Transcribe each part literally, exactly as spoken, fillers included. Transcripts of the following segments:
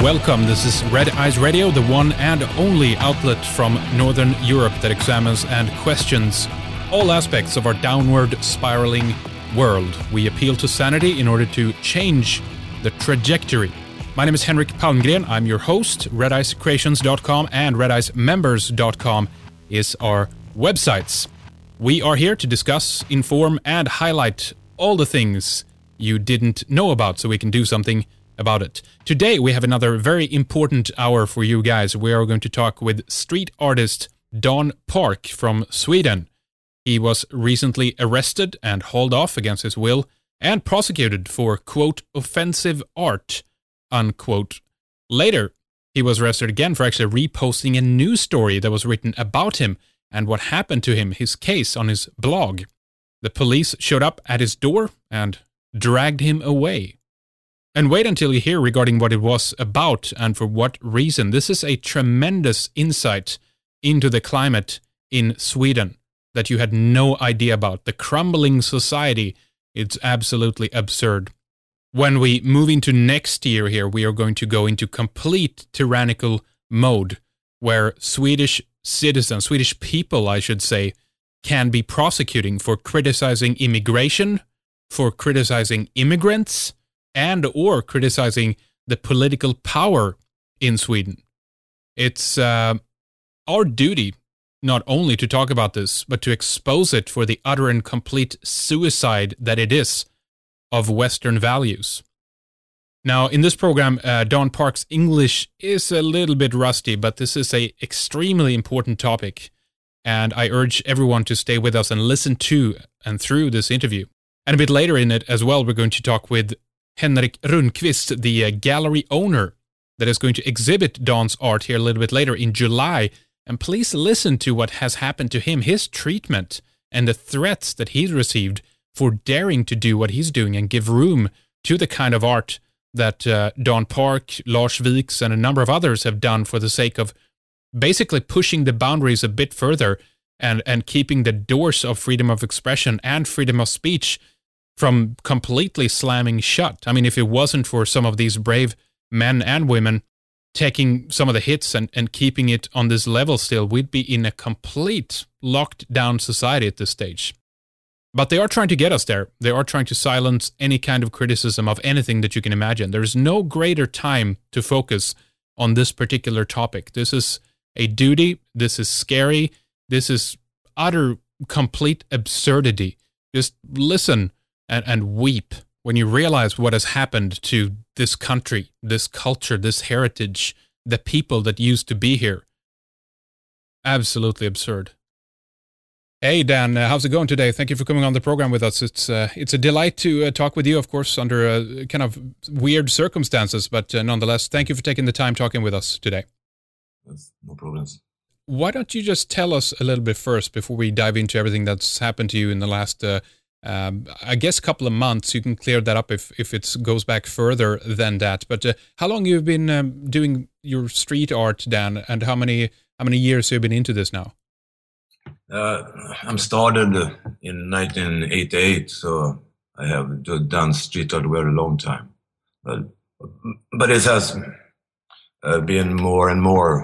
welcome. This is Red Eyes Radio, the one and only outlet from Northern Europe that examines and questions all aspects of our downward spiraling world. We appeal to sanity in order to change the trajectory. My name is Henrik Palmgren. I'm your host. red eyes creations dot com and red eyes members dot com is our websites. We are here to discuss, inform, and highlight all the things you didn't know about so we can do something about it. Today we have another very important hour for you guys. We are going to talk with street artist Don Park from Sweden. He was recently arrested and hauled off against his will and prosecuted for, quote, offensive art, unquote. Later, he was arrested again for actually reposting a news story that was written about him and what happened to him, his case, on his blog. The police showed up at his door and dragged him away. And wait until you hear regarding what it was about and for what reason. This is a tremendous insight into the climate in Sweden that you had no idea about. The crumbling society, it's absolutely absurd. When we move into next year here, we are going to go into complete tyrannical mode where Swedish citizens, Swedish people, I should say, can be prosecuting for criticizing immigration, for criticizing immigrants, and or criticizing the political power in Sweden. It's uh, our duty not only to talk about this, but to expose it for the utter and complete suicide that it is of Western values. Now, in this program, uh, Don Park's English is a little bit rusty, but this is an extremely important topic, and I urge everyone to stay with us and listen to and through this interview. And a bit later in it as well, we're going to talk with Henrik Rundqvist, the uh, gallery owner that is going to exhibit Don's art here a little bit later in July. And please listen to what has happened to him, his treatment, and the threats that he's received for daring to do what he's doing and give room to the kind of art that uh, Don Park, Lars Vilks, and a number of others have done for the sake of basically pushing the boundaries a bit further and, and keeping the doors of freedom of expression and freedom of speech from completely slamming shut. I mean, if it wasn't for some of these brave men and women taking some of the hits and, and keeping it on this level still, we'd be in a complete locked down society at this stage. But they are trying to get us there. They are trying to silence any kind of criticism of anything that you can imagine. There's no greater time to focus on this particular topic. This is a duty. This is scary. This is utter, complete absurdity. Just listen and, and weep when you realize what has happened to this country, this culture, this heritage, the people that used to be here. Absolutely absurd. Hey, Dan, uh, how's it going today? Thank you for coming on the program with us. It's uh, it's a delight to uh, talk with you, of course, under uh, kind of weird circumstances, but uh, nonetheless, thank you for taking the time talking with us today. Yes, no problems. Why don't you just tell us a little bit first before we dive into everything that's happened to you in the last uh, Um, I guess a couple of months. You can clear that up if, if it goes back further than that. But uh, how long you've been um, doing your street art, Dan, and how many how many years have you been into this now? Uh, I'm started in nineteen eighty-eight, so I have done street art a very long time. But, but it has uh, been more and more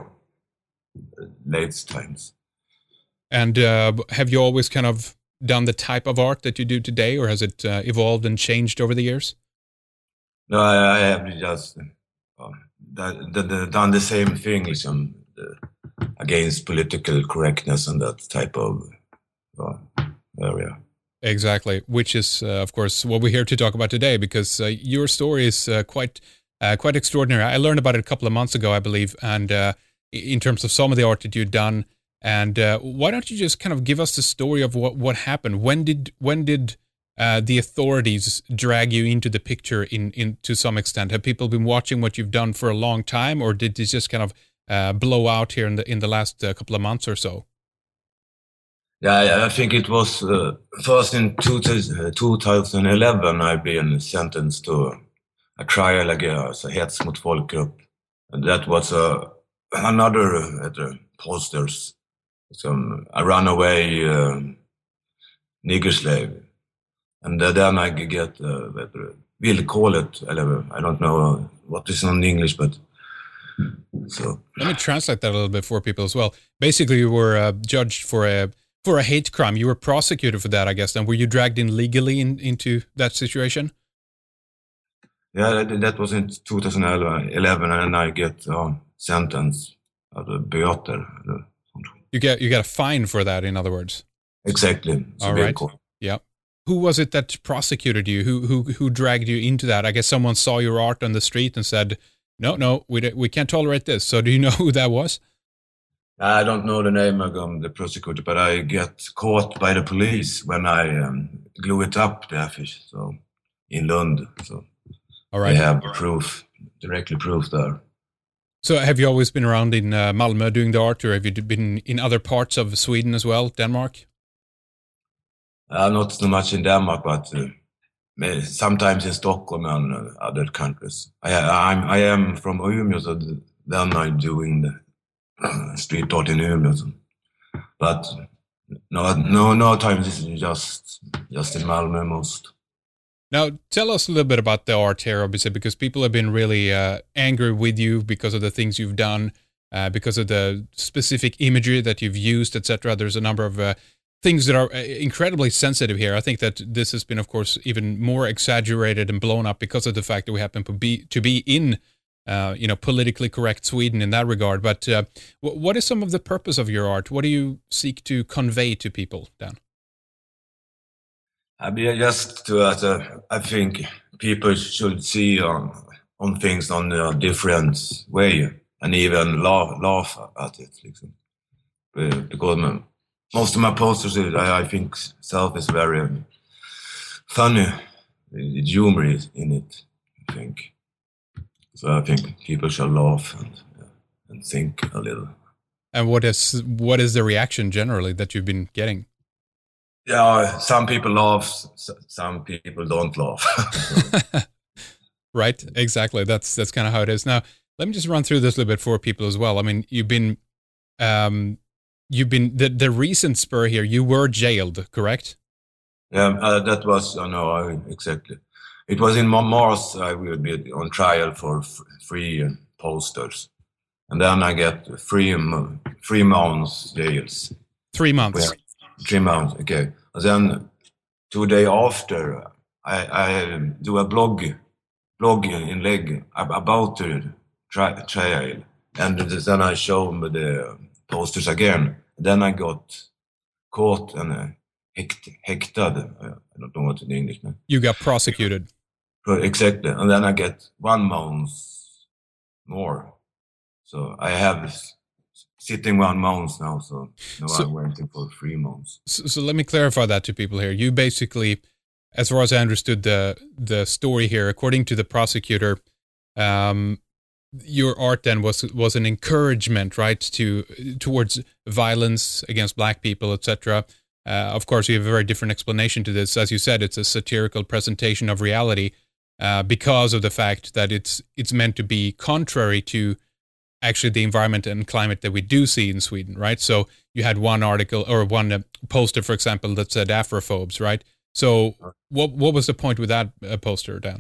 late times. And uh, have you always kind of done the type of art that you do today, or has it uh, evolved and changed over the years? No, I, I have just uh, that, that, done the same thing some, uh, against political correctness and that type of uh, area. Exactly, which is, uh, of course, what we're here to talk about today, because uh, your story is uh, quite uh, quite extraordinary. I learned about it a couple of months ago, I believe, and uh, in terms of some of the art that you've done. And uh, why don't you just kind of give us the story of what, what happened? When did when did uh, the authorities drag you into the picture in, in to some extent? Have people been watching what you've done for a long time, or did this just kind of uh, blow out here in the in the last uh, couple of months or so? Yeah, I think it was uh, first in two thousand eleven I've been sentenced to a trial against a hets mot folkgrupp. And that was uh, another uh, posters. Some a runaway uh, nigger slave, and uh, then I get uh, villkoret, I don't know what is in English, but So let me translate that a little bit for people as well. Basically, you were uh, judged for a for a hate crime. You were prosecuted for that, I guess. Then were you dragged in legally in, into that situation? yeah, that, that was in two thousand eleven, and I get um, sentenced at the böter. You get you got a fine for that. In other words. Exactly. All right. Yeah. Who was it that prosecuted you? Who who who dragged you into that? I guess someone saw your art on the street and said, "No, no, we we can't tolerate this." So, do you know who that was? I don't know the name of um, the prosecutor, but I get caught by the police when I um, glue it up, the affiche. So in Lund, so all right, they have proof, directly proof there. So, have you always been around in uh, Malmö doing the art, or have you been in other parts of Sweden as well, Denmark? Uh, not so much in Denmark, but uh, sometimes in Stockholm and uh, other countries. I, I'm, I am from Umeå, so then I'm doing the uh, street art in Umeå. But no, no, no times this is just just in Malmö most. Now, tell us a little bit about the art here, obviously, because people have been really uh, angry with you because of the things you've done, uh, because of the specific imagery that you've used, et cetera. There's a number of uh, things that are incredibly sensitive here. I think that this has been, of course, even more exaggerated and blown up because of the fact that we happen to be to be in, uh, you know, politically correct Sweden in that regard. But uh, what is some of the purpose of your art? What do you seek to convey to people, Dan? I mean, just to, uh, I think people should see on on things on a different way and even laugh laugh at it, liksom. Because most of my posters, I, I think, self is very funny, humor in it. I think so. I think people should laugh and and think a little. And what is what is the reaction generally that you've been getting? Yeah, some people laugh, some people don't laugh. Right, exactly. That's that's kind of how it is. Now, let me just run through this a little bit for people as well. I mean, you've been, um, you've been the the recent spur here. You were jailed, correct? Yeah, uh, that was uh, no, I, exactly. It was in Mars. I will be on trial for f- three posters, and then I get three three months jails. Three months. Where, Three months, okay. And then two days after, I, I do a blog, blog in leg about the tri- trial, and then I show them the posters again. Then I got caught and uh, hect, hected. I don't know what in English. Man. You got prosecuted. Exactly, and then I get one month more. So I have sitting one month now, so now so, I'm waiting for three months. So, so let me clarify that to people here. You basically, as far as I understood the the story here, according to the prosecutor, um, your art then was was an encouragement, right, to towards violence against black people, et cetera. Uh, of course, you have a very different explanation to this. As you said, it's a satirical presentation of reality uh, because of the fact that it's it's meant to be contrary to actually the environment and climate that we do see in Sweden, right? So you had one article or one uh, poster, for example, that said Afrophobes, right? So what what was the point with that uh, poster, Dan?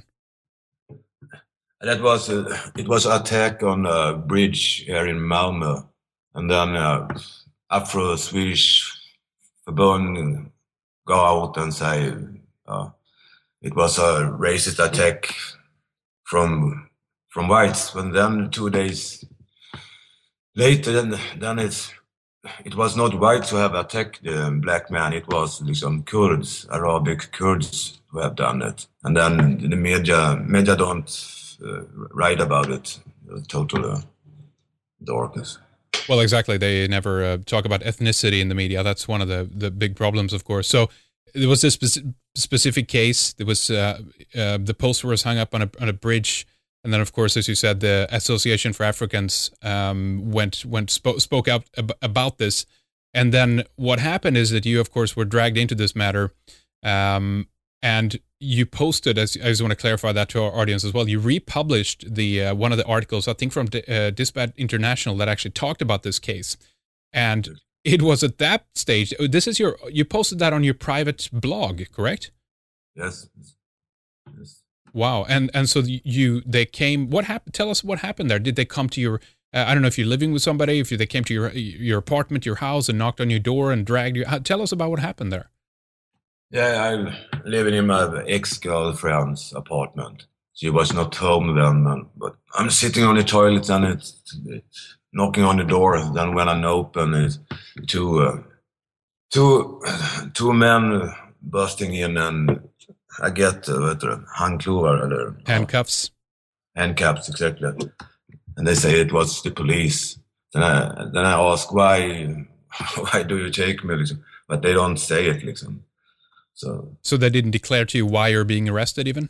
That was a, it was an attack on a bridge here in Malmö, and then uh, Afro Swedish Förbund go out and say uh, it was a racist attack from from whites. And then two days later, then, then it's, it was not whites who have attacked the black man. It was some Kurds, Arabic Kurds who have done it. And then the media, media don't uh, write about it. Total uh, darkness. Well, exactly. They never uh, talk about ethnicity in the media. That's one of the, the big problems, of course. So there was this spe- specific case. There was uh, uh, the poster was hung up on a on a bridge. And then, of course, as you said, the Association for Africans um, went went spoke, spoke out ab- about this. And then what happened is that you, of course, were dragged into this matter, um, and you posted. As I just want to clarify that to our audience as well. You republished the uh, one of the articles, I think, from uh, Dispatch International that actually talked about this case. And it was at that stage. This is your. You posted that on your private blog, correct? Yes. Yes. Wow. And and so you they came. What happened? Tell us what happened there. Did they come to your? Uh, I don't know if you're living with somebody. If you, they came to your your apartment, your house, and knocked on your door and dragged you. How, tell us about what happened there. Yeah, I'm living in my ex-girlfriend's apartment. She was not home then, but I'm sitting on the toilet and it's, it's knocking on the door. And then when I open, it's two uh, two two men busting in and. I get uh, vet du, handklovar eller handcuffs. Uh, handcuffs, exactly. And they say it was the police. Then I then I ask why why do you take me? Liksom? But they don't say it. Liksom. So so they didn't declare to you why you're being arrested, even.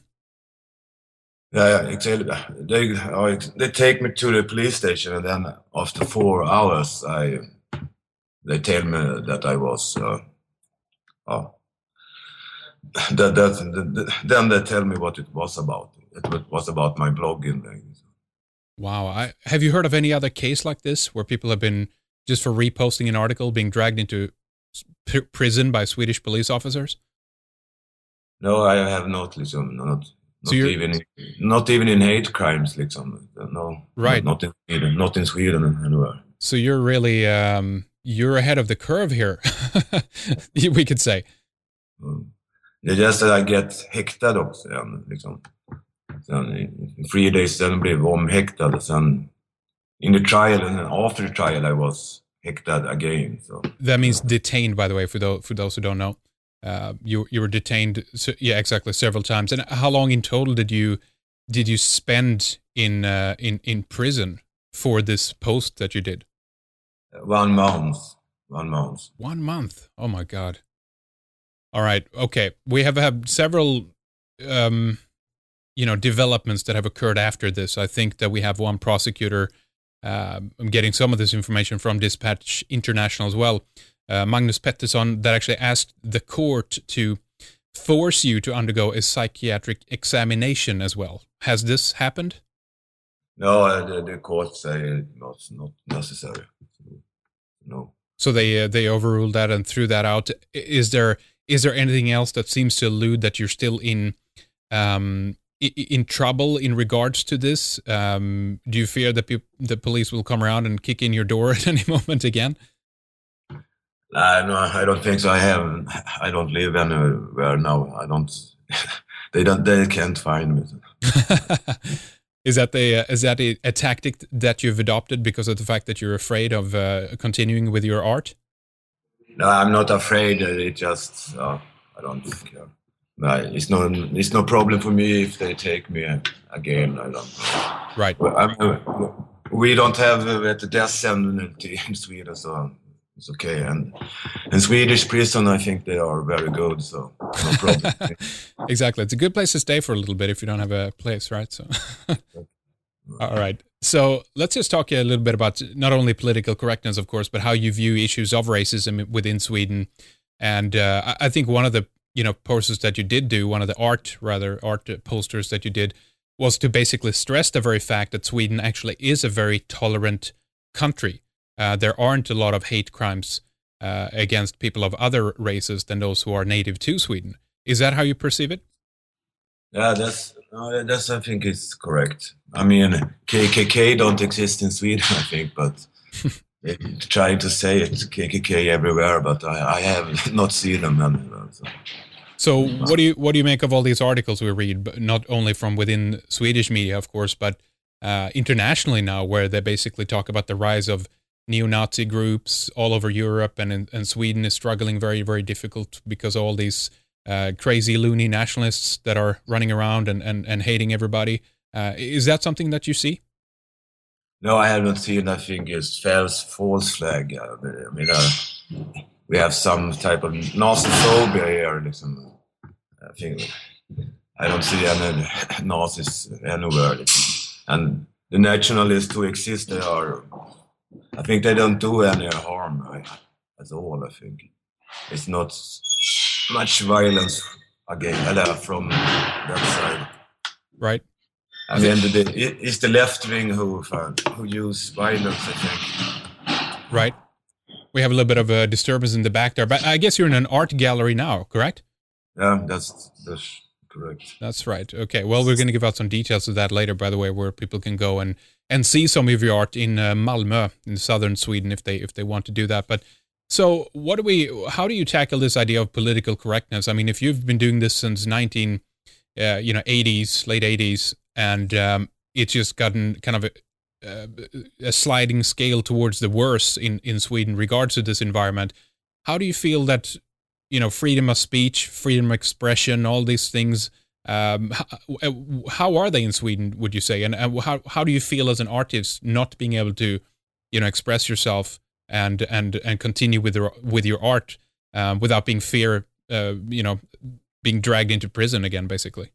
Yeah, yeah, exactly. They uh, they take me to the police station, and then after four hours, I they tell me that I was. Uh, oh, That, that, that, then they tell me what it was about. It was about my blogging. Wow. I, have you heard of any other case like this where people have been, just for reposting an article, being dragged into p- prison by Swedish police officers? No, I have not. Liksom, not not so even not even in hate crimes. Liksom, no, right. Not, not in Sweden. Not in Sweden anywhere. So you're really um, you're ahead of the curve here. We could say. Mm. Det är just att I get häktad också igen, liksom. Sen i three days sen blev omhäktad. Sen in the trial and after the trial I was häktad again. So that means detained, by the way, for those for those who don't know. Uh, you you were detained, so, yeah, exactly, several times. And how long in total did you did you spend in uh, in in prison for this post that you did? One month. One month. One month. Oh my God. All right. Okay. We have had several, um, you know, developments that have occurred after this. I think that we have one prosecutor. Uh, I'm getting some of this information from Dispatch International as well. Uh, Magnus Pettersson, that actually asked the court to force you to undergo a psychiatric examination as well. Has this happened? No, the, the court say it's not, not necessary. No. So they uh, they overruled that and threw that out. Is there is there anything else that seems to allude that you're still in um, in, in trouble in regards to this? Um, do you fear that pe- the police will come around and kick in your door at any moment again? Uh, no, I don't think so. I have. I don't live anywhere now. I don't. they don't. They can't find me. Is that the uh, is that a, a tactic that you've adopted because of the fact that you're afraid of uh, continuing with your art? No, I'm not afraid. It just uh, I don't care. Uh, it's no it's no problem for me if they take me again. I don't. Right. I mean, we don't have uh, the death penalty in Sweden, so it's okay. And in Swedish prison, I think they are very good, so no problem. Exactly. It's a good place to stay for a little bit if you don't have a place, right? So, all right. So let's just talk a little bit about not only political correctness, of course, but how you view issues of racism within Sweden. And uh, I think one of the you know posters that you did do, one of the art rather art posters that you did, was to basically stress the very fact that Sweden actually is a very tolerant country. Uh, there aren't a lot of hate crimes uh, against people of other races than those who are native to Sweden. Is that how you perceive it? Yeah, that's uh, that's I think is correct. I mean, K K K don't exist in Sweden, I think, but trying to say it's K K K everywhere, but I, I have not seen them anywhere. So. so what do you what do you make of all these articles we read, not only from within Swedish media, of course, but uh, internationally now, where they basically talk about the rise of neo-Nazi groups all over Europe, and and Sweden is struggling very, very difficult because of all these uh, crazy loony nationalists that are running around and, and, and hating everybody. Uh, is that something that you see? No, I haven't seen. I think it's false, false flag. I mean, uh, we have some type of Nazi-phobia here. Liksom. I think I don't see any Nazis anywhere. Liksom. And the nationalists who exist, they are... I think they don't do any harm right, at all, I think. It's not much violence again from that side. Right. I mean, the, the, it's the left wing who, who use violence, I think. Right. We have a little bit of a disturbance in the back there, but I guess you're in an art gallery now, correct? Yeah, that's, that's correct. That's right. Okay. Well, we're going to give out some details of that later, by the way, where people can go and, and see some of your art in uh, Malmö, in southern Sweden, if they if they want to do that. But so, what do we? How do you tackle this idea of political correctness? I mean, if you've been doing this since nineteen, uh, you know, eighties, late eighties, and um, it's just gotten kind of a, uh, a sliding scale towards the worse in in Sweden in regards to this environment. How do you feel that, you know, freedom of speech, freedom of expression, all these things, um, how, how are they in Sweden, would you say? And uh, how how do you feel as an artist not being able to, you know, express yourself and and and continue with your with your art um, without being fear, uh, you know, being dragged into prison again, basically?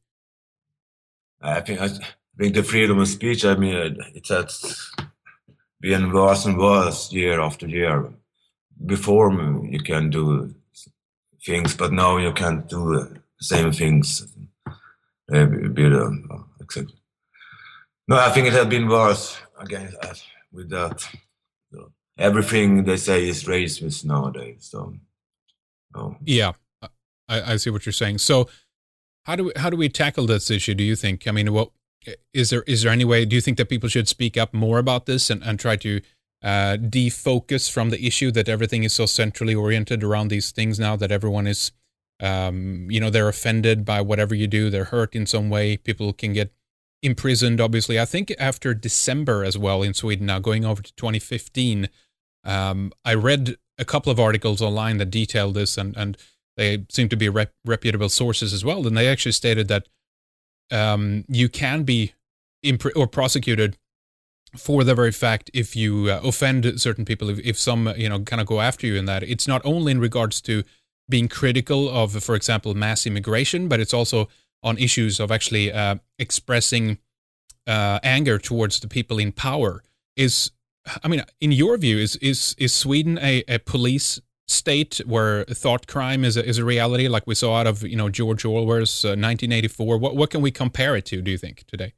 I think I think the freedom of speech, I mean, it has been worse and worse year after year. Before you can do things, but now you can't do the same things. Uh, bit, um, exactly. No, I think it has been worse again uh, with that. So everything they say is racist nowadays. So, no. Yeah, I, I see what you're saying. So, how do we how do we tackle this issue? Do you think? I mean, what is there is there any way? Do you think that people should speak up more about this and, and try to Uh, defocus from the issue, that everything is so centrally oriented around these things now, that everyone is, um, you know, they're offended by whatever you do, they're hurt in some way, people can get imprisoned, obviously. I think after December as well in Sweden now, going over to twenty fifteen, um, I read a couple of articles online that detailed this, and, and they seem to be rep- reputable sources as well, and they actually stated that um, you can be imp- or prosecuted for the very fact if you uh, offend certain people, if, if some, you know, kind of go after you in that. It's not only in regards to being critical of, for example, mass immigration, but it's also on issues of actually uh, expressing uh, anger towards the people in power. Is, I mean, in your view, is is is Sweden a, a police state where thought crime is a, is a reality, like we saw out of, you know, George Orwell's uh, nineteen eighty-four? What what can we compare it to, do you think, today?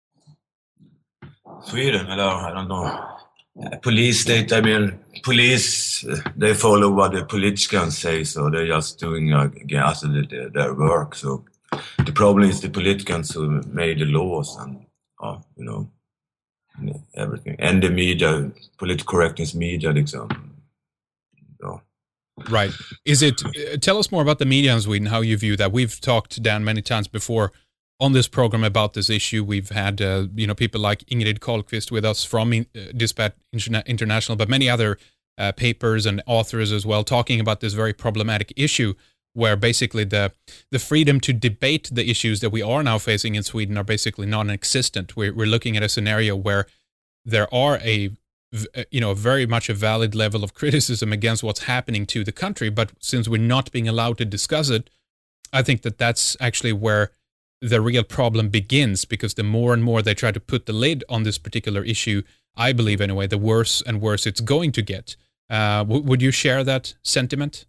Sweden, I don't know. Police state, I mean, police, they follow what the politicians say, so they're just doing uh, their, their work. So the problem is the politicians who made the laws and, uh, you know, everything. And the media, political correctness media, example. So. Right. Is it, uh, tell us more about the media in Sweden, how you view that. We've talked, Dan, many times before on this program about this issue. We've had, uh, you know, people like Ingrid Carlqvist with us from uh, Dispatch International, but many other uh, papers and authors as well, talking about this very problematic issue, where basically the the freedom to debate the issues that we are now facing in Sweden are basically non-existent. We're, we're looking at a scenario where there are a, you know, very much a valid level of criticism against what's happening to the country, but since we're not being allowed to discuss it, I think that that's actually where the real problem begins, because the more and more they try to put the lid on this particular issue, I believe anyway, the worse and worse it's going to get. Uh, w- would you share that sentiment?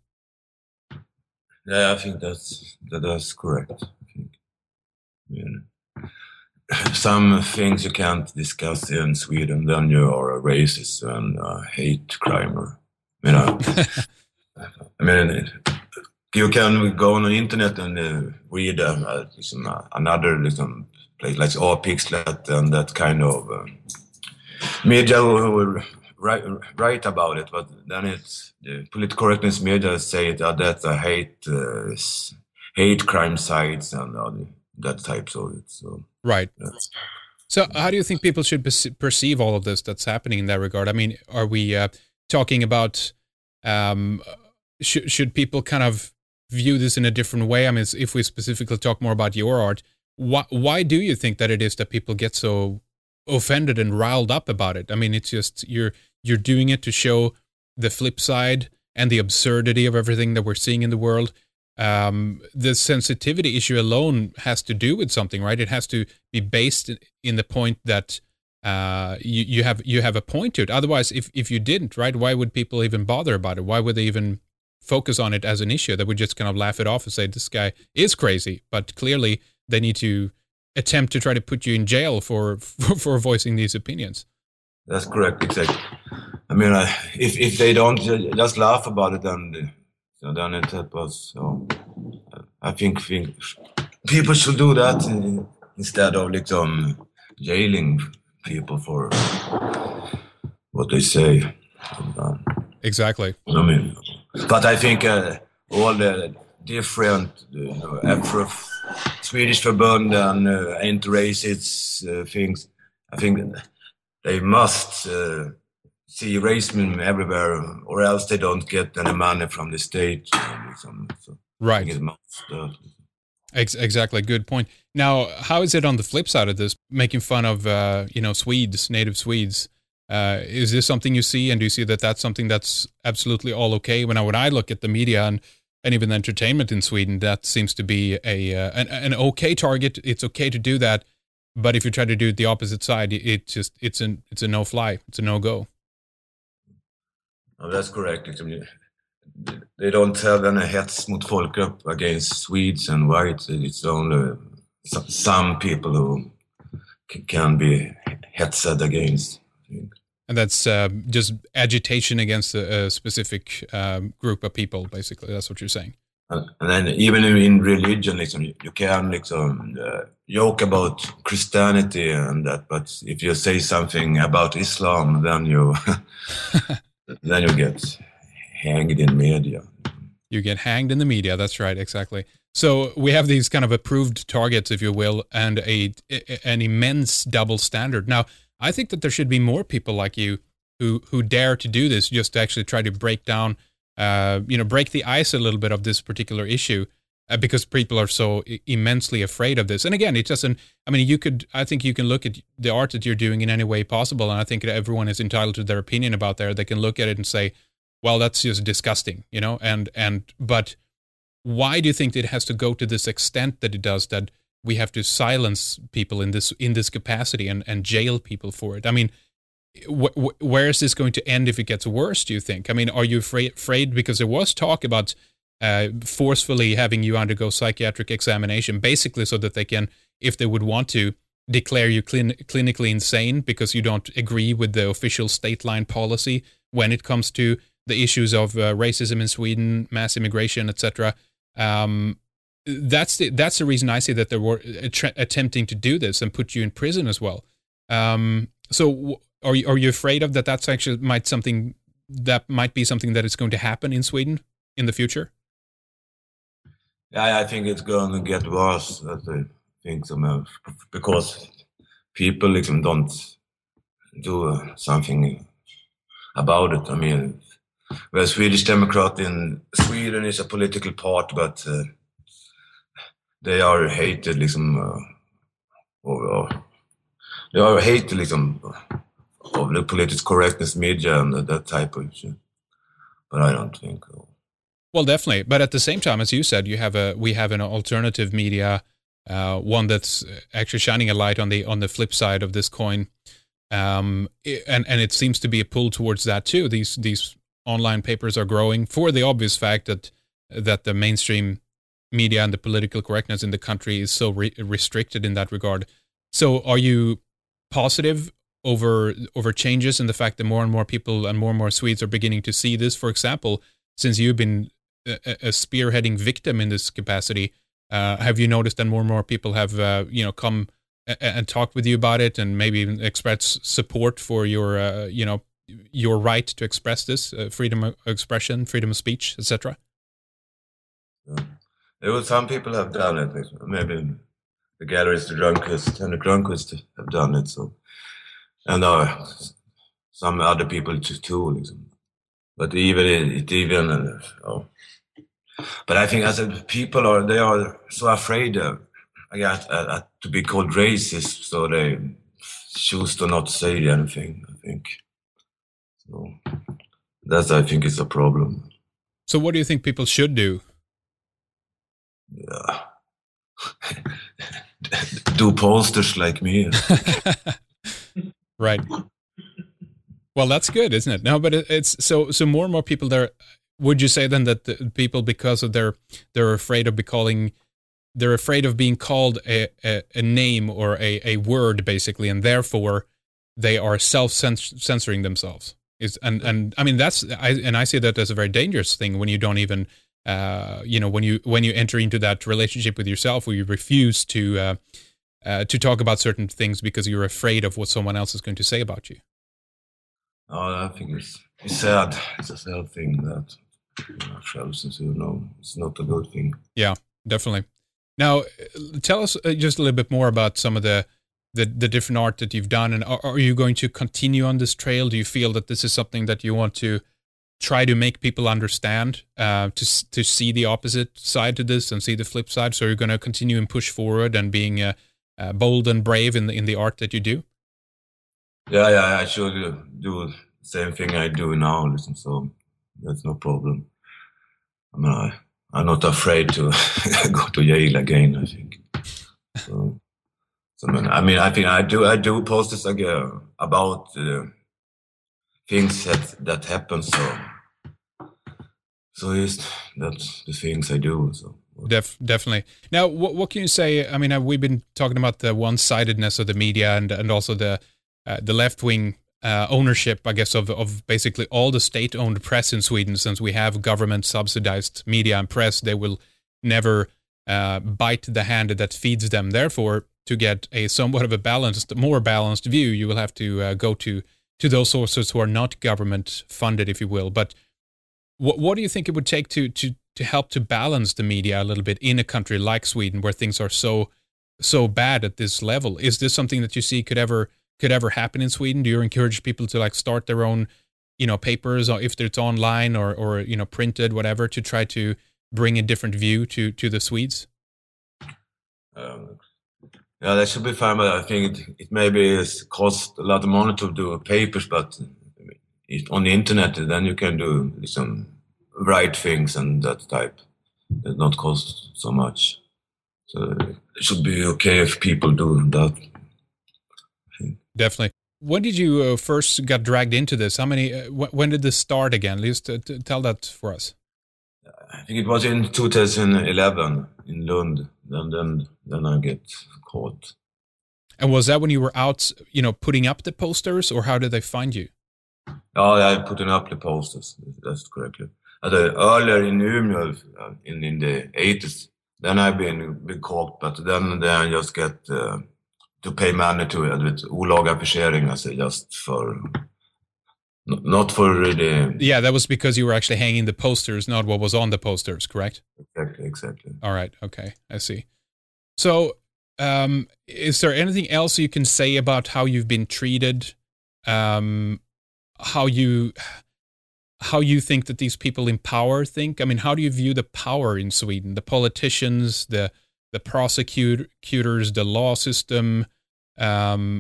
Yeah, I think that's that, that's correct. I think. I mean, some things you can't discuss in Sweden, then you are a racist and a hate crimer. You know, I mean, you can go on the internet and uh, read uh, some, uh, another some place like Apixlat and that kind of uh, media who will write, write about it, but then it's the political correctness media say it, uh, that uh, hate uh, hate crime sites and uh, that types of it. So right. Yeah. So how do you think people should perceive all of this that's happening in that regard? I mean, are we uh, talking about um, sh- should people kind of view this in a different way? I mean, if we specifically talk more about your art, why, why do you think that it is that people get so offended and riled up about it? I mean, it's just you're you're doing it to show the flip side and the absurdity of everything that we're seeing in the world. Um, the sensitivity issue alone has to do with something, right? It has to be based in the point that uh, you, you have you have a point to it. Otherwise, if, if you didn't, right, why would people even bother about it? Why would they even focus on it as an issue? They would just kind of laugh it off and say, this guy is crazy. But clearly, they need to attempt to try to put you in jail for for, for voicing these opinions. That's correct, exactly. I mean, uh, if if they don't just laugh about it, then... So then it was, so I think, think people should do that in, instead of like um, jailing people for what they say. Um, exactly. I mean, but I think uh, all the different you know, Afro Swedish Förbund and uh, anti-racist uh, things, I think they must uh, see racism everywhere, or else they don't get any money from the state. So right. I think it must, uh, Ex- exactly. Good point. Now, how is it on the flip side of this, making fun of, uh, you know, Swedes, native Swedes? Uh, is this something you see, and do you see that that's something that's absolutely all okay? When I, when I look at the media and, and even entertainment in Sweden, that seems to be a uh, an, an okay target. It's okay to do that, but if you try to do it the opposite side, it just it's an it's a no fly. It's a no go. Oh, that's correct. They don't have any hets mot folkgrupp against Swedes and whites. It's only some people who can be hetsed against. And that's uh, just agitation against a, a specific um, group of people, basically. That's what you're saying. And, and then even in religion, liksom, you can liksom, uh, joke about Christianity and that, but if you say something about Islam, then you then you get hanged in media. You get hanged in the media. That's right, exactly. So we have these kind of approved targets, if you will, and a an immense double standard. Now, I think that there should be more people like you who who dare to do this, just to actually try to break down, uh, you know, break the ice a little bit of this particular issue, uh, because people are so I- immensely afraid of this. And again, it doesn't. I mean, you could. I think you can look at the art that you're doing in any way possible, and I think that everyone is entitled to their opinion about that. They can look at it and say, well, that's just disgusting, you know, and, and, but why do you think it has to go to this extent that it does, that we have to silence people in this, in this capacity and, and jail people for it? I mean, wh- wh- where is this going to end if it gets worse, do you think? I mean, are you afraid, afraid because there was talk about uh, forcefully having you undergo psychiatric examination, basically so that they can, if they would want to, declare you clin- clinically insane because you don't agree with the official state line policy when it comes to the issues of uh, racism in Sweden, mass immigration, et cetera. Um, that's the that's the reason I say that they were att- attempting to do this and put you in prison as well. Um, so, w- are you are you afraid of that? That's actually might something that might be something that is going to happen in Sweden in the future. Yeah, I think it's going to get worse. I think so, because people liksom don't do something about it. I mean. Well, Swedish Democrat in Sweden is a political part, but uh, they are hated, liksom, uh, or, or, they are hated, liksom, of the political correctness media and that type of shit. But I don't think so. Well, definitely. But at the same time, as you said, you have a we have an alternative media, uh, one that's actually shining a light on the on the flip side of this coin, um, and and it seems to be a pull towards that too. These these online papers are growing for the obvious fact that that the mainstream media and the political correctness in the country is so re- restricted in that regard. So are you positive over over changes in the fact that more and more people and more and more Swedes are beginning to see this? For example, since you've been a, a spearheading victim in this capacity, uh, have you noticed that more and more people have uh, you know come a- and talked with you about it and maybe even expressed support for your uh, you know your right to express this, uh, freedom of expression, freedom of speech, et cetera? Yeah. There were some people have done it. Maybe the galleries, the drunkest, and the drunkest have done it. So, and uh, some other people too. But even it even, uh, oh. But I think as a people are, they are so afraid of, I guess, uh, uh, to be called racist, so they choose to not say anything. I think. So that's, I think, is a problem. So what do you think people should do? Yeah. Do posters like me. Right. Well, that's good, isn't it? No, but it, it's so so more and more people there. Would you say then that the people, because of their they're afraid of be calling, they're afraid of being called a, a, a name or a, a word, basically, and therefore they are self-censoring themselves? Is and and I mean that's I and I see that as a very dangerous thing when you don't even uh, you know, when you when you enter into that relationship with yourself, where you refuse to uh, uh, to talk about certain things because you're afraid of what someone else is going to say about you? Oh, I think it's, it's sad. It's a sad thing that you know, chosen to know it's not a good thing. Yeah, definitely. Now, tell us just a little bit more about some of the the, the different art that you've done, and are, are you going to continue on this trail? Do you feel that this is something that you want to try to make people understand, uh, to to see the opposite side to this and see the flip side? So you're going to continue and push forward and being uh, uh, bold and brave in the in the art that you do. Yeah, yeah, I should do the same thing I do now. Listen, so that's no problem. I mean, I, I'm not afraid to go to Yale again. I think. So, so I mean, I think I do. I do posts again about uh, things that that happen. So, so it's that's the things I do. So. Def, definitely. Now, what what can you say? I mean, uh, we've been talking about the one-sidedness of the media and and also the uh, the left-wing uh, ownership, I guess, of of basically all the state-owned press in Sweden. Since we have government-subsidized media and press, they will never uh, bite the hand that feeds them. Therefore, to get a somewhat of a balanced, more balanced view, you will have to uh, go to to those sources who are not government-funded, if you will. But what what do you think it would take to to to help to balance the media a little bit in a country like Sweden, where things are so so bad at this level? Is this something that you see could ever could ever happen in Sweden? Do you encourage people to like start their own, you know, papers, or if it's online or or you know printed, whatever, to try to bring a different view to to the Swedes? Um, yeah, that should be fine, but I think it, it maybe cost a lot of money to do papers, but it, on the internet, then you can do some write things and that type. It not cost so much. So it should be okay if people do that. Definitely. When did you uh, first got dragged into this? How many? Uh, wh- when did this start again? Just uh, t- tell that for us. I think it was in two thousand eleven in Lund. Then, then, then I get caught. And was that when you were out, you know, putting up the posters, or how did they find you? Oh, I putting up the posters. That's correctly. Uh, earlier in Umeå, uh, in in the eighties, then I've been been caught, but then then I just get uh, to pay money to it with olaga affischering, I say, just for not for really. Yeah, that was because you were actually hanging the posters, not what was on the posters, correct? Exactly, exactly. All right, okay, I see. So, um, is there anything else you can say about how you've been treated? Um, how you how you think that these people in power think? I mean, how do you view the power in Sweden? The politicians, the the prosecutors, the law system. Um,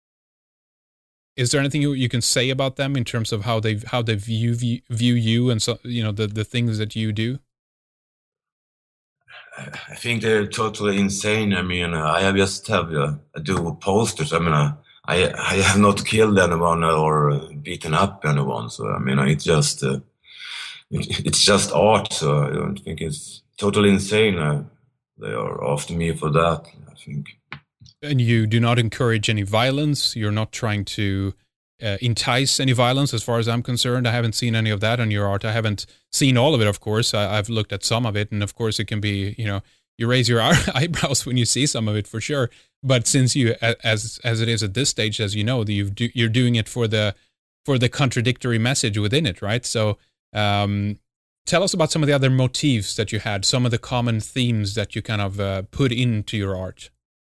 is there anything you, you can say about them in terms of how they how they view view, view you and so you know the the things that you do? I think they're totally insane. I mean, I have just have uh, do posters. I mean, uh, I I have not killed anyone or beaten up anyone. So I mean, it's just uh, it, it's just art. So I don't think it's totally insane. Uh, they are after me for that, I think. And you do not encourage any violence. You're not trying to uh, entice any violence, as far as I'm concerned. I haven't seen any of that on your art. I haven't seen all of it, of course. I, I've looked at some of it, and of course, it can be, you know, you raise your eyebrows when you see some of it, for sure. But since you, as as it is at this stage, as you know, you've do, you're doing it for the for the contradictory message within it, right? So, um, tell us about some of the other motifs that you had, some of the common themes that you kind of uh, put into your art.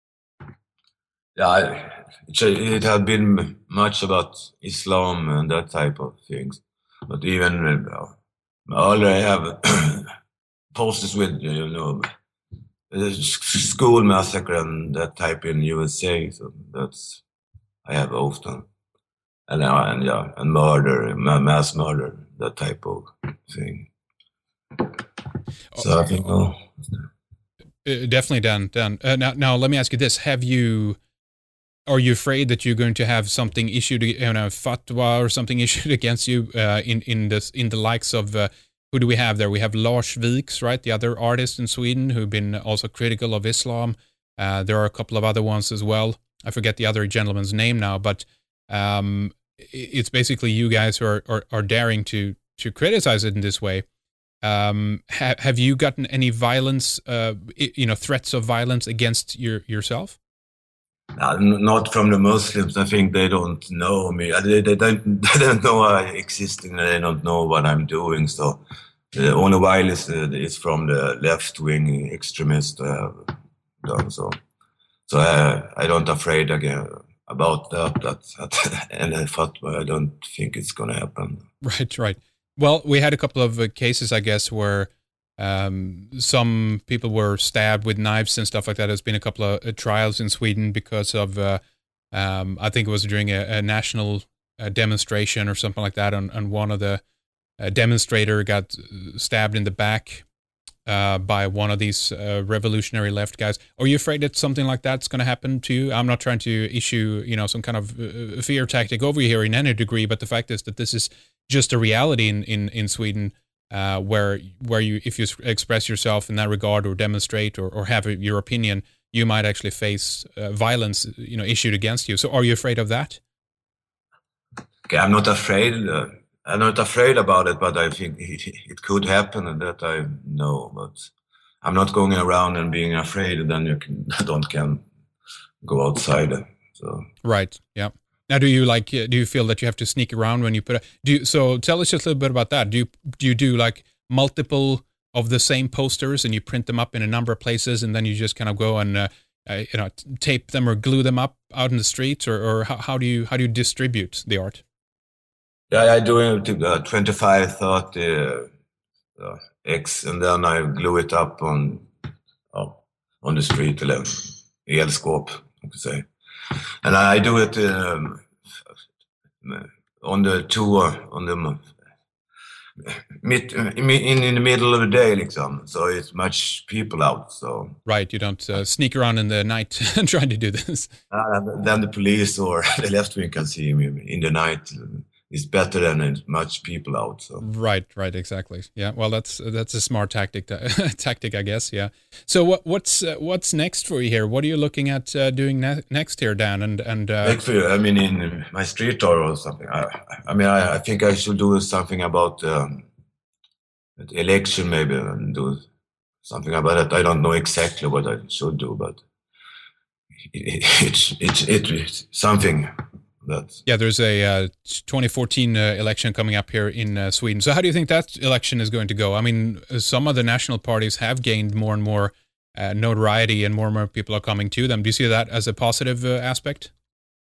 Yeah, it, it had been much about Islam and that type of things. But even uh, earlier I have posters with, you know, school massacre and that type in U S A. So that's, I have often. And, uh, and yeah, and murder, mass murder, that type of thing. So I think, oh. Uh, definitely, Dan. Dan. Uh, now, now, let me ask you this: Have you? Are you afraid that you're going to have something issued, you know, fatwa or something issued against you uh, in in this in the likes of uh, who do we have there? We have Lars Vilks, right, the other artist in Sweden who've been also critical of Islam. Uh, there are a couple of other ones as well. I forget the other gentleman's name now, but um, it's basically you guys who are, are are daring to to criticize it in this way. Um, ha- have you gotten any violence, uh, you know, threats of violence against your yourself? Uh, not from the Muslims. I think they don't know me. They, they don't. They don't know I exist, and they don't know what I'm doing. So the only violence is, is from the left-wing extremists. Uh, done. So, so I, I don't afraid again about that. That, that and I thought I don't think it's gonna happen. Right, right. Well, we had a couple of uh, cases, I guess, where um, some people were stabbed with knives and stuff like that. There's been a couple of uh, trials in Sweden because of, uh, um, I think it was during a, a national uh, demonstration or something like that, and, and one of the uh, demonstrator got stabbed in the back uh, by one of these uh, revolutionary left guys. Are you afraid that something like that's going to happen to you? I'm not trying to issue, you know, some kind of uh, fear tactic over here in any degree, but the fact is that this is just a reality in, in, in Sweden, uh, where where you, if you express yourself in that regard or demonstrate or, or have a, your opinion, you might actually face uh, violence, you know, issued against you. So are you afraid of that? Okay, I'm not afraid. Uh, I'm not afraid about it, but I think it, it could happen, and that I know. But I'm not going around and being afraid, and then you can don't can go outside. So right, yeah. Now, do you like? Do you feel that you have to sneak around when you put? A, do you, so? Tell us just a little bit about that. Do you do you do like multiple of the same posters and you print them up in a number of places, and then you just kind of go and uh, uh, you know tape them or glue them up out in the streets, or, or how, how do you how do you distribute the art? Yeah, I do uh, twenty-five, thirty uh, uh, X, and then I glue it up on uh, on the street, eller elskåp, I could say. And I do it um, on the tour, on the mid, in, in the middle of the day, liksom. So it's much people out. So right, you don't uh, sneak around in the night trying to do this. Uh, then the police or the left wing can see me in the night. It's better than much people out. So. Right, right, exactly. Yeah, well, that's that's a smart tactic, to, tactic, I guess. Yeah. So what what's uh, what's next for you here? What are you looking at uh, doing ne- next here, Dan? And and uh... like for, I mean, in my street art or something. I, I mean, I, I think I should do something about um, the election, maybe, and do something about it. I don't know exactly what I should do, but it, it, it, it, it's something. That's... Yeah, there's a uh, twenty fourteen uh, election coming up here in uh, Sweden. So how do you think that election is going to go? I mean, some of the national parties have gained more and more uh, notoriety and more and more people are coming to them. Do you see that as a positive uh, aspect?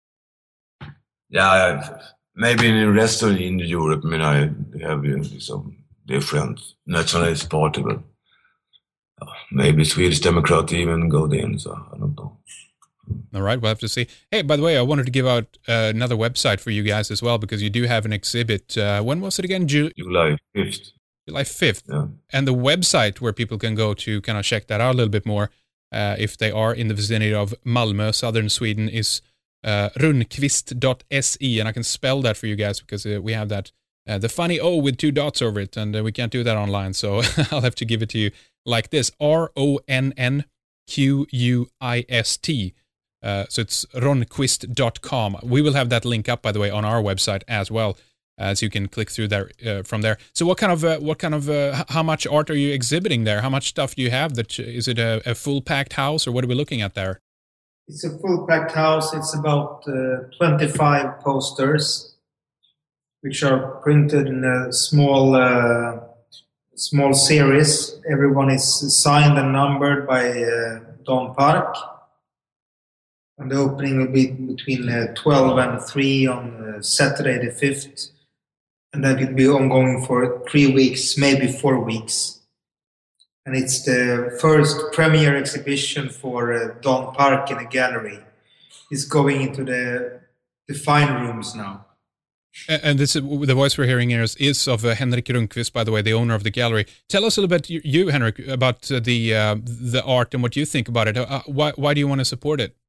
Yeah, maybe in the rest of in Europe, I mean, I have uh, some different nationalist party, but uh, maybe Swedish Democrat even go in, so I don't know. All right, we'll have to see. Hey, by the way, I wanted to give out uh, another website for you guys as well, because you do have an exhibit. Uh, when was it again? Ju- July fifth. July fifth. Yeah. And the website where people can go to kind of check that out a little bit more, uh, if they are in the vicinity of Malmö, southern Sweden, is uh, rundqvist dot se. And I can spell that for you guys because uh, we have that, uh, the funny O with two dots over it, and uh, we can't do that online. So I'll have to give it to you like this, R O N N Q U I S T. Uh, so it's ronquist dot com. We will have that link up, by the way, on our website as well, as you can click through there uh, from there. So what kind of, uh, what kind of, uh, how much art are you exhibiting there? How much stuff do you have? That is it a, a full packed house, or what are we looking at there? It's a full packed house. It's about uh, twenty-five posters, which are printed in a small, uh, small series. Everyone is signed and numbered by uh, Don Park. And the opening will be between uh, twelve and three on uh, Saturday the fifth. And that will be ongoing for three weeks, maybe four weeks. And it's the first premiere exhibition for uh, Don Park in a gallery. It's going into the, the fine rooms now. And this, the voice we're hearing here is, is of uh, Henrik Rundqvist, by the way, the owner of the gallery. Tell us a little bit, you, you Henrik, about uh, the uh, the art and what you think about it. Uh, why, why do you want to support it?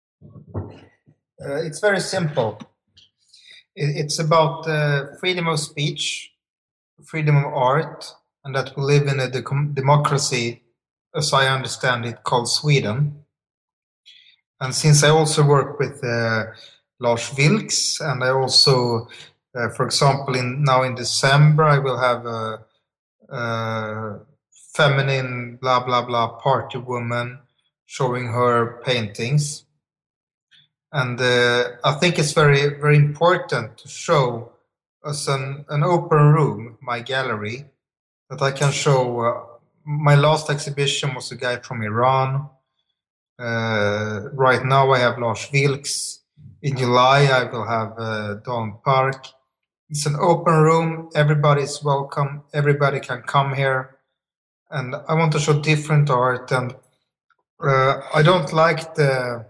Uh, it's very simple. It, it's about uh, freedom of speech, freedom of art, and that we live in a de- democracy, as I understand it, called Sweden. And since I also work with uh, Lars Vilks, and I also, uh, for example, in now in December, I will have a, uh, feminine, blah, blah, blah, party woman showing her paintings. And uh, I think it's very, very important to show us an, an open room, my gallery, that I can show. Uh, my last exhibition was a guy from Iran. Uh, right now I have Lars Vilks. In July I will have uh, Dan Park. It's an open room. Everybody is welcome. Everybody can come here. And I want to show different art. And uh, I don't like the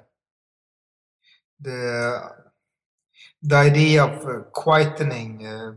the the idea of uh, quietening uh,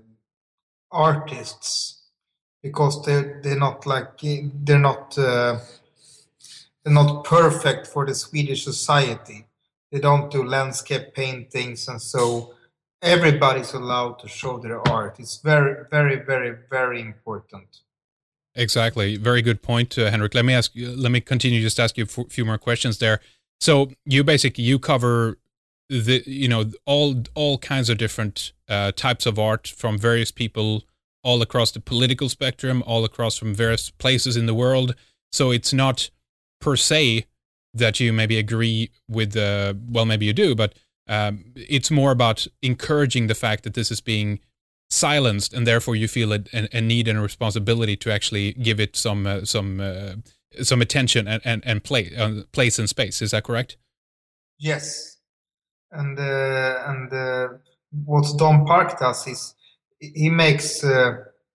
artists, because they're they're not like they're not uh, they're not perfect for the Swedish society. They don't do landscape paintings, and so everybody's allowed to show their art. It's very, very, very, very important. Exactly. Very good point, uh, Henrik. Let me ask you, let me continue, just ask you a few more questions there. So you basically, you cover the, you know, all, all kinds of different uh, types of art from various people all across the political spectrum, all across from various places in the world. So it's not per se that you maybe agree with, uh, well, maybe you do, but um, it's more about encouraging the fact that this is being silenced, and therefore you feel a, a need and a responsibility to actually give it some uh, some uh, some attention and and, and play, uh, place and space. Is that correct? Yes, and uh, and uh, what Dan Park does is he makes uh,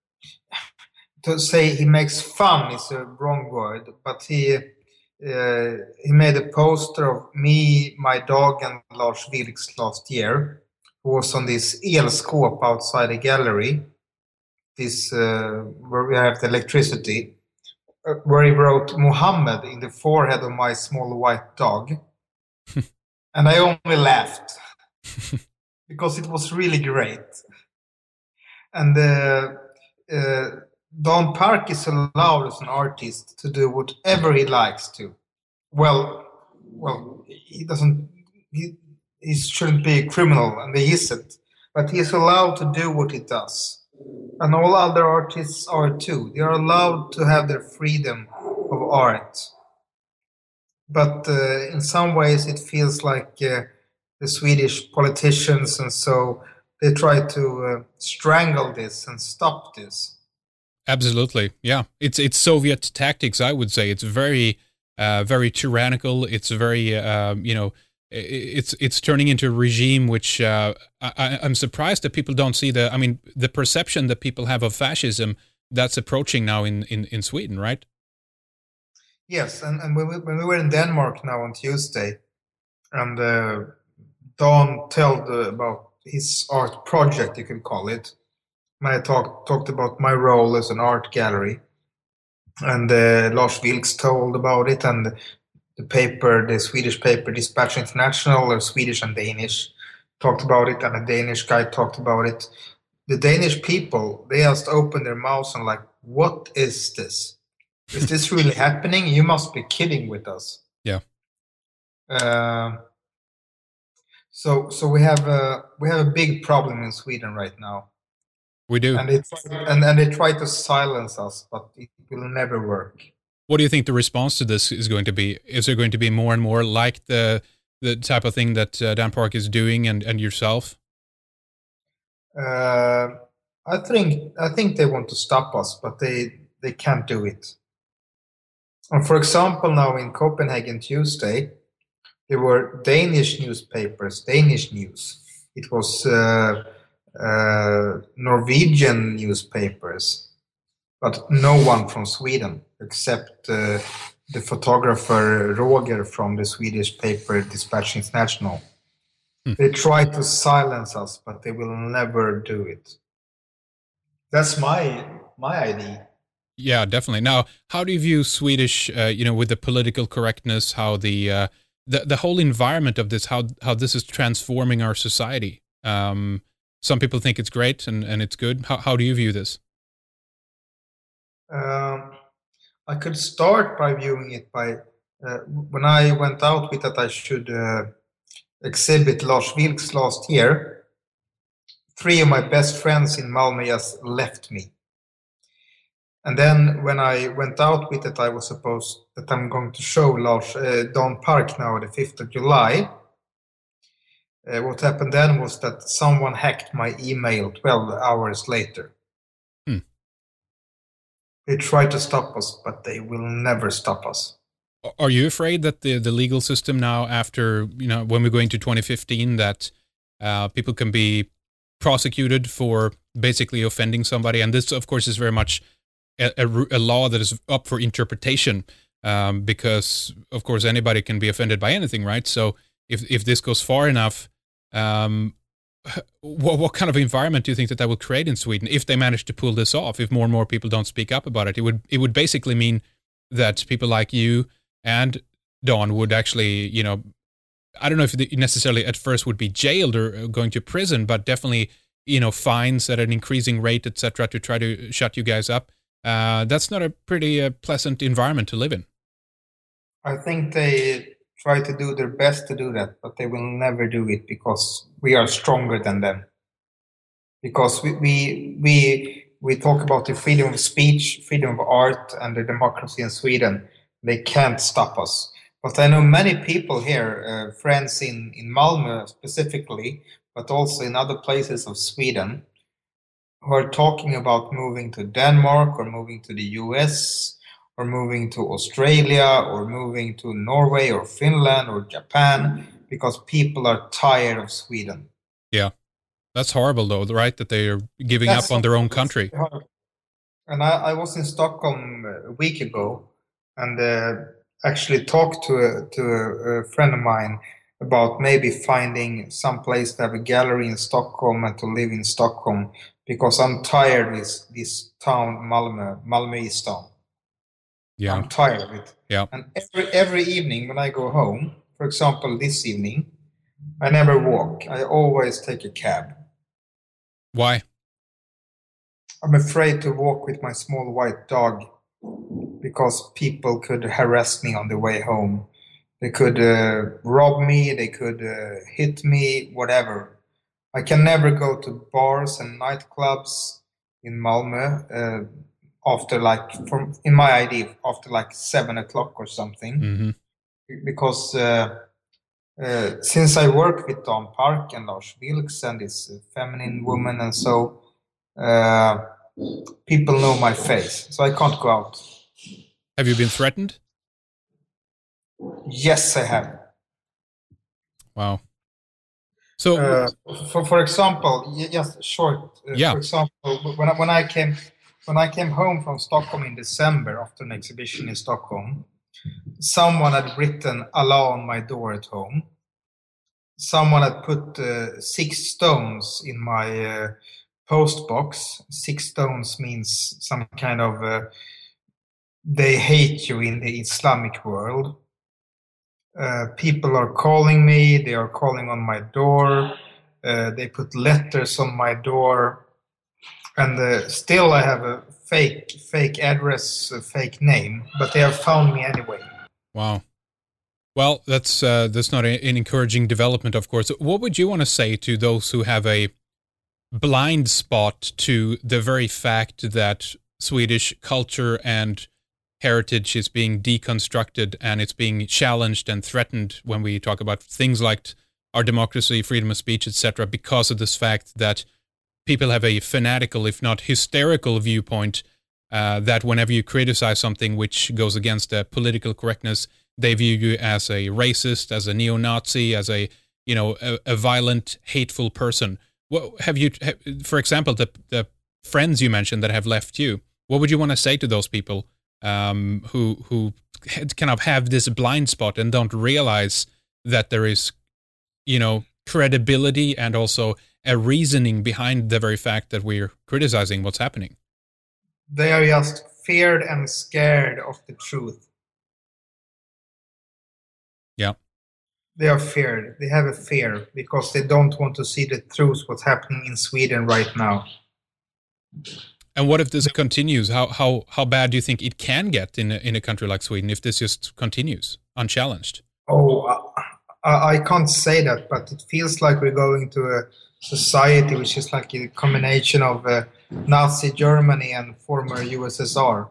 to say he makes fun is a wrong word, but he uh, he made a poster of me, my dog, and Lars Vilks last year, who was on this elskåp outside the gallery, this uh, where we have the electricity, uh, where he wrote Muhammad in the forehead of my small white dog. And I only laughed because it was really great. And uh, uh, Dan Park is allowed as an artist to do whatever he likes to. Well, well, he doesn't. He, he shouldn't be a criminal, and he isn't. But he is allowed to do what he does, and all other artists are too. They are allowed to have their freedom of art. But uh, in some ways, it feels like uh, the Swedish politicians, and so they try to uh, strangle this and stop this. Absolutely, yeah. It's it's Soviet tactics, I would say. It's very, uh, very tyrannical. It's very, uh, you know, it's it's turning into a regime which uh, I, I'm surprised that people don't see the. I mean, the perception that people have of fascism that's approaching now in in, in Sweden, right? Yes, and, and when, we, when we were in Denmark now on Tuesday, and uh, Don told uh, about his art project, you can call it. And I talked talked about my role as an art gallery, and uh, Lars Vilks told about it, and the paper, the Swedish paper Dispatch International, or Swedish and Danish, talked about it, and a Danish guy talked about it. The Danish people, they just opened their mouths and like, what is this? Is this really happening? You must be kidding with us. Yeah. Uh, so so we have a we have a big problem in Sweden right now. We do. And they and, and they try to silence us, but it will never work. What do you think the response to this is going to be? Is there going to be more and more like the the type of thing that uh, Dan Park is doing, and, and yourself? Uh, I think I think they want to stop us, but they they can't do it. And for example, now in Copenhagen Tuesday, there were Danish newspapers, Danish news. It was uh, uh, Norwegian newspapers, but no one from Sweden except uh, the photographer Roger from the Swedish paper Dispatch International. Hmm. They try to silence us, but they will never do it. That's my my idea. Yeah, definitely. Now, how do you view Swedish, uh, you know, with the political correctness, how the, uh, the the whole environment of this, how how this is transforming our society? Um, some people think it's great and, and it's good. How how do you view this? Um, I could start by viewing it by, uh, when I went out with that I should uh, exhibit Lars Vilks last year, three of my best friends in Malmö just left me. And then when I went out with it, I was supposed that I'm going to show Lars uh, Dawn Park now, the fifth of July. Uh, what happened then was that someone hacked my email twelve hours later. Hmm. They tried to stop us, but they will never stop us. Are you afraid that the, the legal system now, after, you know, when we go into twenty fifteen, that uh, people can be prosecuted for basically offending somebody? And this, of course, is very much a, a, a law that is up for interpretation, um, because, of course, anybody can be offended by anything, right? So if if this goes far enough, um, what, what kind of environment do you think that that will create in Sweden if they manage to pull this off? If more and more people don't speak up about it, it would it would basically mean that people like you and Dawn would actually, you know, I don't know if they necessarily at first would be jailed or going to prison, but definitely, you know, fines at an increasing rate, et cetera, to try to shut you guys up. Uh, that's not a pretty uh, pleasant environment to live in. I think they try to do their best to do that, but they will never do it because we are stronger than them. Because we we we, we talk about the freedom of speech, freedom of art, and the democracy in Sweden. They can't stop us. But I know many people here, uh, friends in, in Malmö specifically, but also in other places of Sweden, who are talking about moving to Denmark or moving to the U S or moving to Australia or moving to Norway or Finland or Japan because people are tired of Sweden. Yeah, that's horrible though, right? That they are giving That's up on their own country. And I, I was in Stockholm a week ago and uh, actually talked to a, to a, a friend of mine about maybe finding some place to have a gallery in Stockholm and to live in Stockholm because I'm tired of this, this town, Malmö, Malmö East town. Yeah. I'm tired of it. Yeah. And every, every evening when I go home, for example, this evening, I never walk. I always take a cab. Why? I'm afraid to walk with my small white dog because people could harass me on the way home. They could uh, rob me, they could uh, hit me, whatever. I can never go to bars and nightclubs in Malmö uh, after like, from in my idea, after like seven o'clock or something. Mm-hmm. Because uh, uh, since I work with Dawn Park and Lars Vilks and this feminine woman and so, uh, people know my face, so I can't go out. Have you been threatened? Yes, I have. Wow. So, uh, for for example, just short. Uh, yeah. For example, when I, when I came when I came home from Stockholm in December after an exhibition in Stockholm, someone had written Allah on my door at home. Someone had put uh, six stones in my uh, post box. Six stones means some kind of uh, they hate you in the Islamic world. Uh, people are calling me, they are calling on my door, uh, they put letters on my door, and uh, still I have a fake fake address, a fake name, but they have found me anyway. Wow. Well, that's uh, that's not a, an encouraging development, of course. What would you want to say to those who have a blind spot to the very fact that Swedish culture and heritage is being deconstructed and it's being challenged and threatened when we talk about things like our democracy, freedom of speech, et cetera, because of this fact that people have a fanatical, if not hysterical, viewpoint uh, that whenever you criticize something which goes against uh, political correctness, they view you as a racist, as a neo-Nazi, as a you know a, a violent, hateful person. What have you, for example, the the friends you mentioned that have left you? What would you want to say to those people? Um, who who kind of have this blind spot and don't realize that there is, you know, credibility and also a reasoning behind the very fact that we're criticizing what's happening. They are just feared and scared of the truth. Yeah. They are feared. They have a fear because they don't want to see the truth, what's happening in Sweden right now. And what if this continues? How how how bad do you think it can get in a, in a country like Sweden if this just continues unchallenged? Oh, I, I can't say that, but it feels like we're going to a society which is like a combination of uh, Nazi Germany and former U S S R.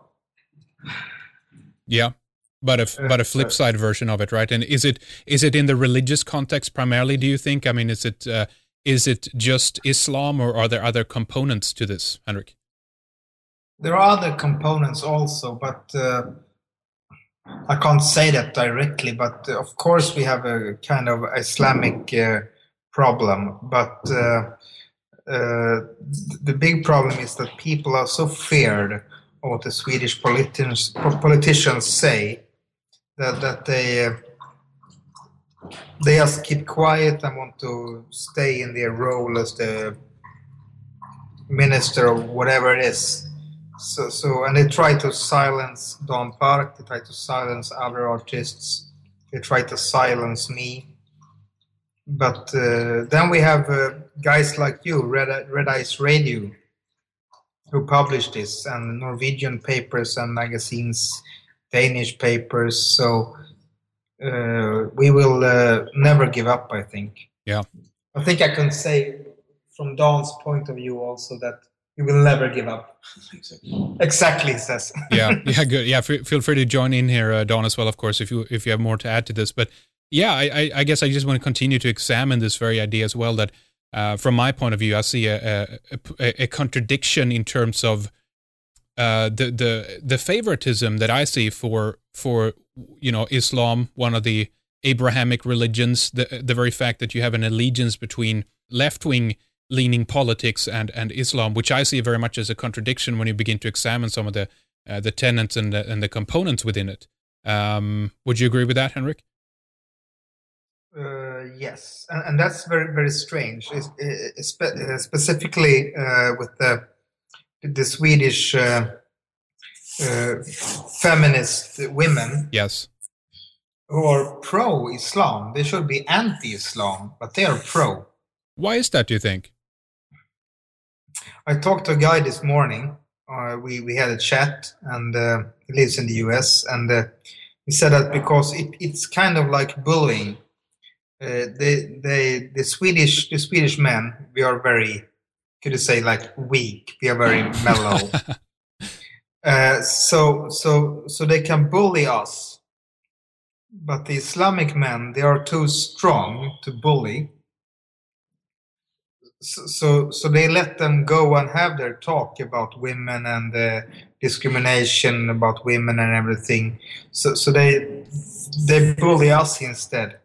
Yeah, but a but a flip side version of it, right? And is it is it in the religious context primarily? Do you think? I mean, is it uh, is it just Islam, or are there other components to this, Henrik? There are other components also, but uh, I can't say that directly. But uh, of course, we have a kind of Islamic uh, problem. But uh, uh, the big problem is that people are so feared of what the Swedish politicians politicians say that that they uh, they just keep quiet and want to stay in their role as the minister or whatever it is. So, so, and they try to silence Don Park, they try to silence other artists, they try to silence me. But uh, then we have uh, guys like you, Red, Red Ice Radio, who publish this, and Norwegian papers and magazines, Danish papers. So uh, we will uh, never give up, I think. Yeah. I think I can say from Don's point of view also that you will never give up. Exactly. Exactly, says. yeah, yeah, good. Yeah, f- feel free to join in here, uh, Don, as well, of course, if you if you have more to add to this. But yeah, I, I, I guess I just want to continue to examine this very idea as well. That uh, from my point of view, I see a a, a contradiction in terms of uh, the the the favoritism that I see for for you know Islam, one of the Abrahamic religions. The the very fact that you have an allegiance between left wing leaning politics and, and Islam, which I see very much as a contradiction when you begin to examine some of the uh, the tenets and the, and the components within it. Um, would you agree with that, Henrik? Uh, yes, and, and that's very very strange, it's, it's spe- uh, specifically uh, with the the Swedish uh, uh, feminist women. Yes, who are pro-Islam. They should be anti-Islam, but they are pro. Why is that, do you think? I talked to a guy this morning. Uh, we, we had a chat, and uh, he lives in the U S, and uh, he said that because it, it's kind of like bullying. Uh, they, they, the Swedish the Swedish men, we are very, could you say, like weak. We are very mellow. uh, so so so they can bully us. But the Islamic men, they are too strong to bully. So, so, so they let them go and have their talk about women and the discrimination about women and everything. So, so they they bully us instead.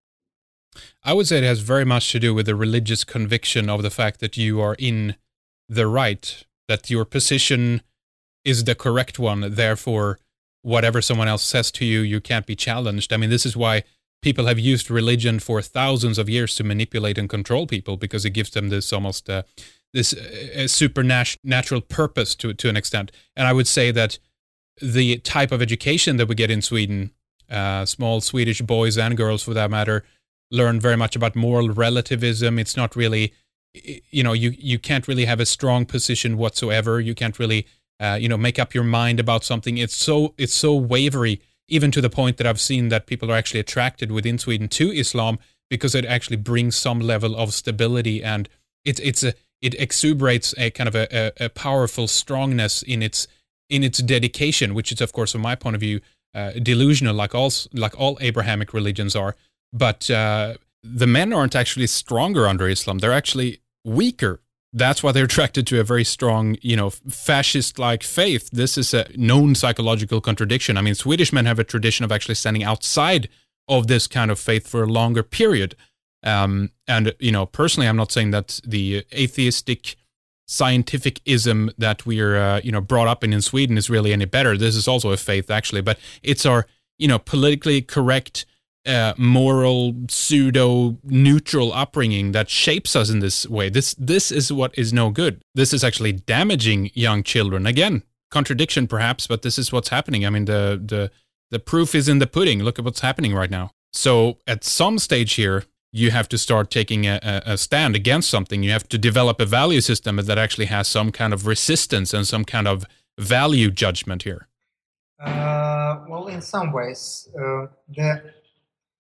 I would say it has very much to do with the religious conviction of the fact that you are in the right, that your position is the correct one. Therefore, whatever someone else says to you, you can't be challenged. I mean, this is why people have used religion for thousands of years to manipulate and control people, because it gives them this almost uh, this uh, supernatural purpose to to an extent. And I would say that the type of education that we get in Sweden, uh, small Swedish boys and girls for that matter, learn very much about moral relativism. It's not really, you know, you, you can't really have a strong position whatsoever. You can't really, uh, you know, make up your mind about something. It's so it's so wavery, even to the point that I've seen that people are actually attracted within Sweden to Islam because it actually brings some level of stability, and it's it's a it exuberates a kind of a, a, a powerful strongness in its in its dedication, which is, of course, from my point of view, uh, delusional, like all like all Abrahamic religions are. But uh, the men aren't actually stronger under Islam; they're actually weaker. That's why they're attracted to a very strong, you know, fascist-like faith. This is a known psychological contradiction. I mean, Swedish men have a tradition of actually standing outside of this kind of faith for a longer period. Um, and, you know, personally, I'm not saying that the atheistic scientificism that we're, uh, you know, brought up in in Sweden is really any better. This is also a faith, actually. But it's our, you know, politically correct, Uh, moral, pseudo-neutral upbringing that shapes us in this way. This this is what is no good. This is actually damaging young children. Again, contradiction perhaps, but this is what's happening. I mean, the the the proof is in the pudding. Look at what's happening right now. So at some stage here, you have to start taking a, a stand against something. You have to develop a value system that actually has some kind of resistance and some kind of value judgment here. Uh, well, in some ways, uh, the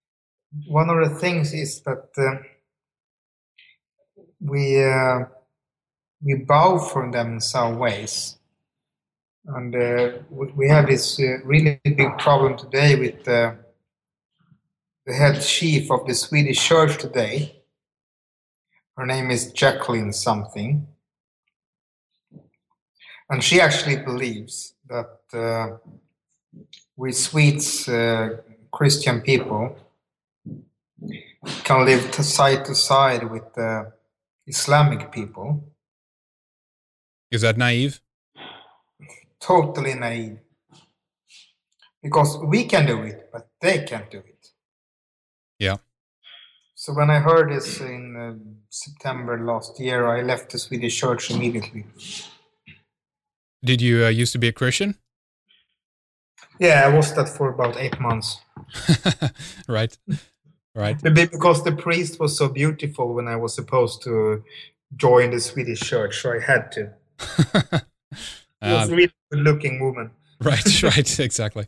one of the things is that uh, we uh, we bow from them in some ways, and uh, we, we have this uh, really big problem today with uh, the head chief of the Swedish church today. Her name is Jacqueline something, and she actually believes that uh, we Swedes, uh, Christian people, can live to side to side with uh, Islamic people. Is that naive? Totally naive. Because we can do it, but they can't do it. Yeah. So when I heard this in uh, September last year, I left the Swedish church immediately. Did you uh, used to be a Christian? Yeah, I was that for about eight months. Right. Right. Because the priest was so beautiful when I was supposed to join the Swedish church, so I had to. It was a really good-looking woman. Right, right, exactly.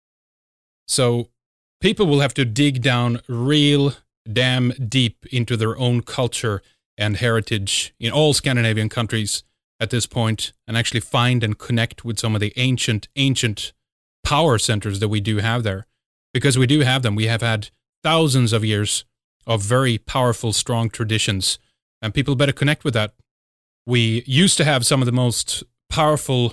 So people will have to dig down real damn deep into their own culture and heritage in all Scandinavian countries at this point and actually find and connect with some of the ancient, ancient power centers that we do have there. Because we do have them. We have had thousands of years of very powerful, strong traditions, and people better connect with that. We used to have some of the most powerful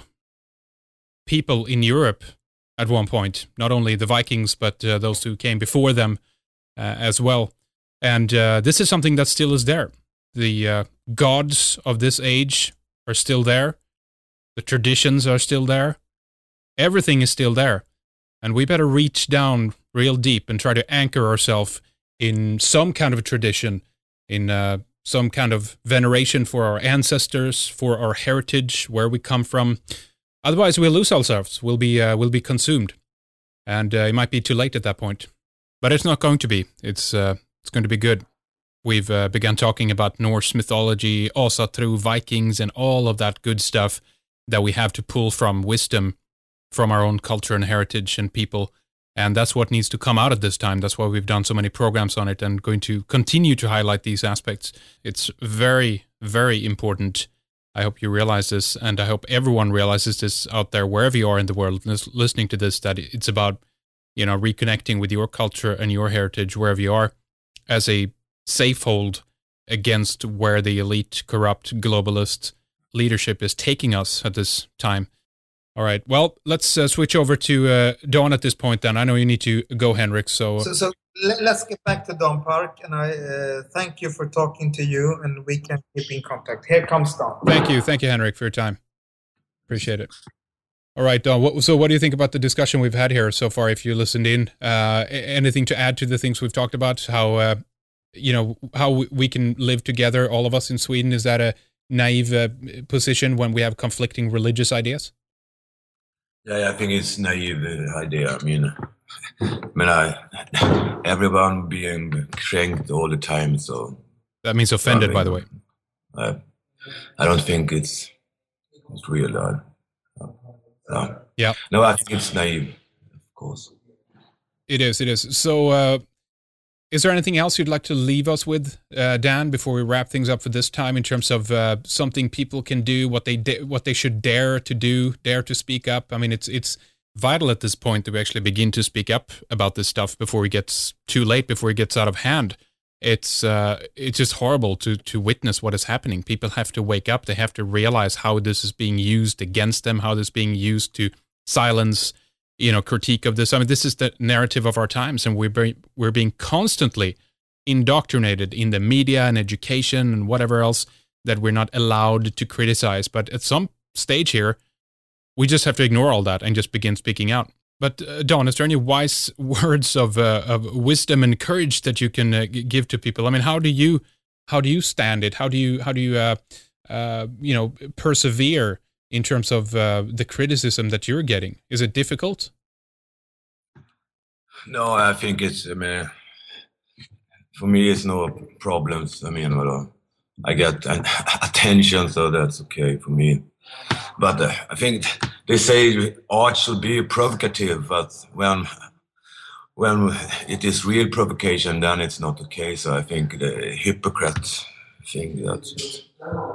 people in Europe at one point, not only the Vikings, but uh, those who came before them uh, as well. And uh, this is something that still is there. The uh, gods of this age are still there. The traditions are still there. Everything is still there. And we better reach down real deep and try to anchor ourselves in some kind of a tradition, in uh, some kind of veneration for our ancestors, for our heritage, where we come from. Otherwise, we'll lose ourselves. We'll be uh, we'll be consumed, and uh, it might be too late at that point. But it's not going to be. It's uh, it's going to be good. We've uh, begun talking about Norse mythology, Asatru, Vikings, and all of that good stuff that we have to pull from wisdom from our own culture and heritage and people. And that's what needs to come out at this time. That's why we've done so many programs on it and going to continue to highlight these aspects. It's very, very important. I hope you realize this, and I hope everyone realizes this out there, wherever you are in the world, listening to this, that it's about, you know, reconnecting with your culture and your heritage wherever you are as a safe hold against where the elite, corrupt, globalist leadership is taking us at this time. All right. Well, let's uh, switch over to uh, Dawn at this point then. I know you need to go, Henrik. So, so, so let's get back to Dawn Park. And I uh, thank you for talking to you, and we can keep in contact. Here comes Dawn. Thank you. Thank you, Henrik, for your time. Appreciate it. All right, Dawn. What, so what do you think about the discussion we've had here so far, if you listened in? Uh, anything to add to the things we've talked about? How, uh, you know, how we can live together, all of us in Sweden? Is that a naive uh, position when we have conflicting religious ideas? Yeah, I think it's a naive idea. I mean, I mean, I, everyone being cranked all the time, so... That means offended, I mean, by the way. I, I don't think it's, it's real. Uh, uh, yeah. No, I think it's naive, of course. It is, it is. So, uh, is there anything else you'd like to leave us with, uh, Dan, before we wrap things up for this time, in terms of uh, something people can do, what they da- what they should dare to do, dare to speak up? I mean, it's it's vital at this point that we actually begin to speak up about this stuff before it gets too late, before it gets out of hand. It's uh, it's just horrible to to witness what is happening. People have to wake up. They have to realize how this is being used against them, how this is being used to silence, you know, critique of this. I mean, this is the narrative of our times, and we're be, we're being constantly indoctrinated in the media and education and whatever else that we're not allowed to criticize. But at some stage here, we just have to ignore all that and just begin speaking out. But uh, Dawn, is there any wise words of uh, of wisdom and courage that you can uh, give to people? I mean, how do you how do you stand it? How do you how do you uh, uh, you know persevere in terms of uh, the criticism that you're getting? Is it difficult? No, I think it's, I mean, for me, it's no problems. I mean, well, I get attention, so that's okay for me. But uh, I think they say art should be provocative, but when when it is real provocation, then it's not okay. So I think the hypocrite thing, that's it.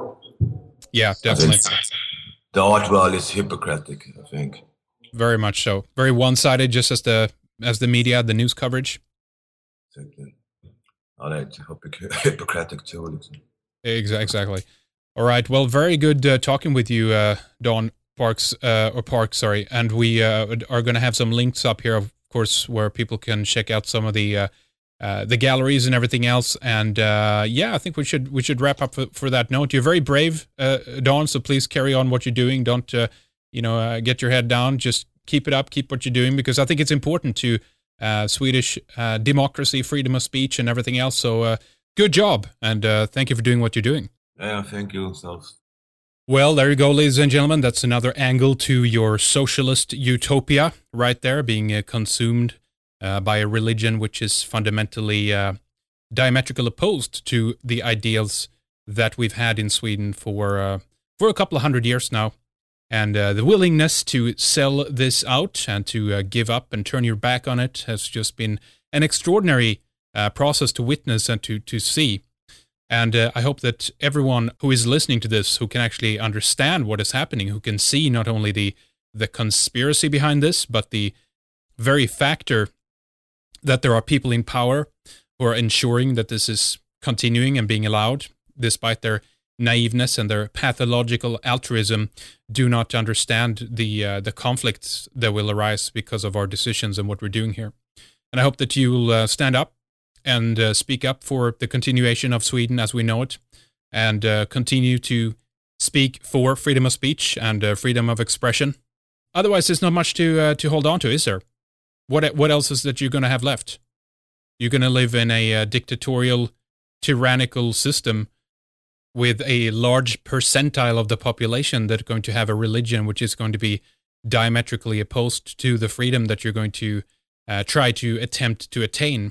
Yeah, definitely. The art world is hypocritic, I think. Very much so. Very one-sided, just as the as the media, the news coverage. Exactly. Oh, that's hypocritic too. Exactly. All right. Well, very good uh, talking with you, uh, Don Parks, uh, or Park, sorry. And we uh, are going to have some links up here, of course, where people can check out some of the uh, uh, the galleries and everything else. And uh, yeah, I think we should we should wrap up for, for that note. You're very brave, uh, Don. So please carry on what you're doing. Don't uh, you know uh, get your head down. Just keep it up. Keep what you're doing, because I think it's important to uh, Swedish uh, democracy, freedom of speech, and everything else. So uh, good job, and uh, thank you for doing what you're doing. Yeah, thank you, Self. Well, there you go, ladies and gentlemen. That's another angle to your socialist utopia right there, being uh, consumed uh, by a religion which is fundamentally uh, diametrically opposed to the ideals that we've had in Sweden for uh, for a couple of hundred years now. And uh, the willingness to sell this out and to uh, give up and turn your back on it has just been an extraordinary uh, process to witness and to, to see. And uh, I hope that everyone who is listening to this, who can actually understand what is happening, who can see not only the the conspiracy behind this, but the very factor that there are people in power who are ensuring that this is continuing and being allowed, despite their naiveness and their pathological altruism, do not understand the uh, the conflicts that will arise because of our decisions and what we're doing here. And I hope that you'll uh, stand up and uh, speak up for the continuation of Sweden as we know it, and uh, continue to speak for freedom of speech and uh, freedom of expression. Otherwise, there's not much to uh, to hold on to, is there? What what else is that you're going to have left? You're going to live in a uh, dictatorial, tyrannical system with a large percentile of the population that are going to have a religion which is going to be diametrically opposed to the freedom that you're going to uh, try to attempt to attain.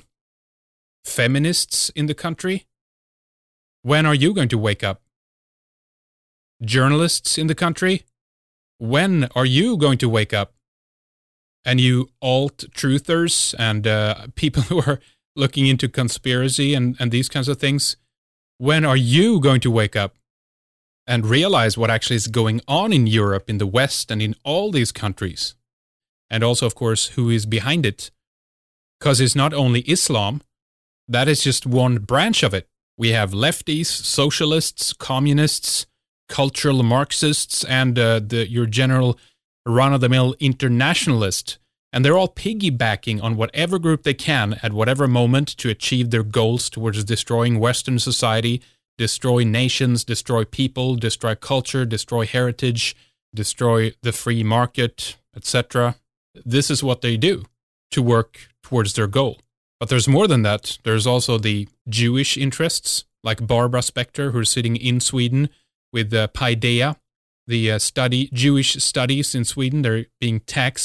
Feminists in the country? When are you going to wake up? Journalists in the country? When are you going to wake up? And you alt-truthers and uh, people who are looking into conspiracy and, and these kinds of things, when are you going to wake up and realize what actually is going on in Europe, in the West, and in all these countries? And also, of course, who is behind it? Because it's not only Islam. That is just one branch of it. We have lefties, socialists, communists, cultural Marxists, and uh, the, your general run-of-the-mill internationalist. And they're all piggybacking on whatever group they can at whatever moment to achieve their goals towards destroying Western society, destroy nations, destroy people, destroy culture, destroy heritage, destroy the free market, et cetera. This is what they do to work towards their goal. But there's more than that. There's also the Jewish interests, like Barbara Spector, who's sitting in Sweden with uh, Paideia, the uh, study Jewish studies in Sweden. They're being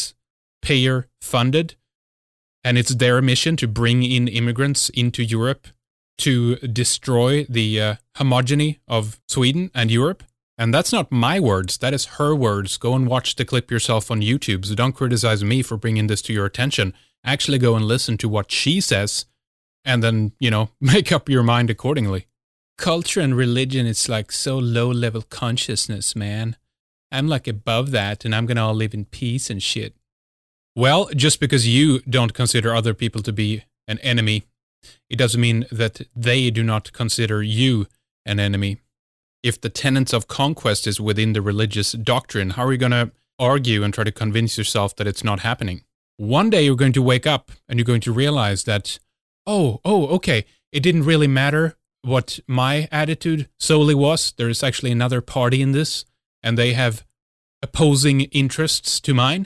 taxpayer funded, and it's their mission to bring in immigrants into Europe to destroy the uh, homogeny of Sweden and Europe. And that's not my words. That is her words. Go and watch the clip yourself on YouTube. So don't criticize me for bringing this to your attention. Actually go and listen to what she says, and then, you know, make up your mind accordingly. Culture and religion is like so low-level consciousness, man. I'm like above that, and I'm going to all live in peace and shit. Well, just because you don't consider other people to be an enemy, it doesn't mean that they do not consider you an enemy. If the tenets of conquest is within the religious doctrine, how are you going to argue and try to convince yourself that it's not happening? One day you're going to wake up and you're going to realize that, oh, oh, okay, it didn't really matter what my attitude solely was. There is actually another party in this, and they have opposing interests to mine.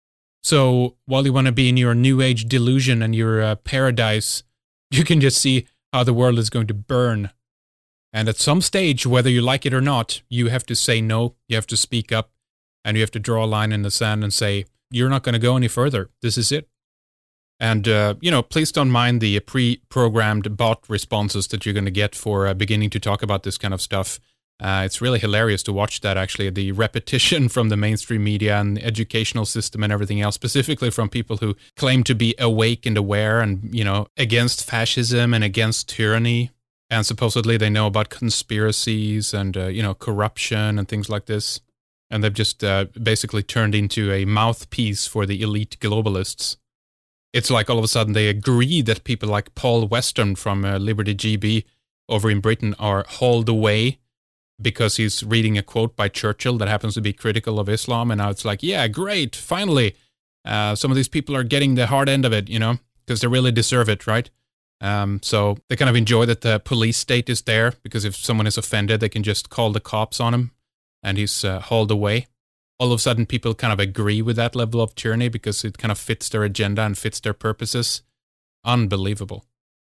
So while you want to be in your new age delusion and your uh, paradise, you can just see how the world is going to burn. And at some stage, whether you like it or not, you have to say no, you have to speak up, and you have to draw a line in the sand and say, you're not going to go any further. This is it. And, uh, you know, please don't mind the pre-programmed bot responses that you're going to get for uh, beginning to talk about this kind of stuff. Uh, it's really hilarious to watch that, actually, the repetition from the mainstream media and the educational system and everything else, specifically from people who claim to be awake and aware and, you know, against fascism and against tyranny. And supposedly they know about conspiracies and, uh, you know, corruption and things like this. And they've just uh, basically turned into a mouthpiece for the elite globalists. It's like all of a sudden they agree that people like Paul Weston from uh, Liberty G B over in Britain are hauled away because he's reading a quote by Churchill that happens to be critical of Islam. And now it's like, yeah, great, finally. Uh, some of these people are getting the hard end of it, you know, because they really deserve it, right? Um, so they kind of enjoy that the police state is there, because if someone is offended, they can just call the cops on him and he's uh, hauled away. All of a sudden, people kind of agree with that level of tyranny because it kind of fits their agenda and fits their purposes. Unbelievable.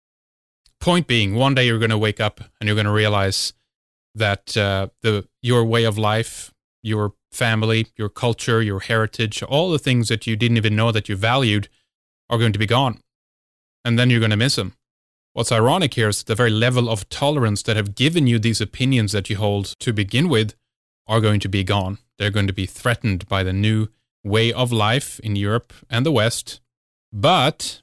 Point being, one day you're going to wake up and you're going to realize that uh, the your way of life, your family, your culture, your heritage, all the things that you didn't even know that you valued are going to be gone. And then you're going to miss them. What's ironic here is the very level of tolerance that have given you these opinions that you hold to begin with are going to be gone. They're going to be threatened by the new way of life in Europe and the West. But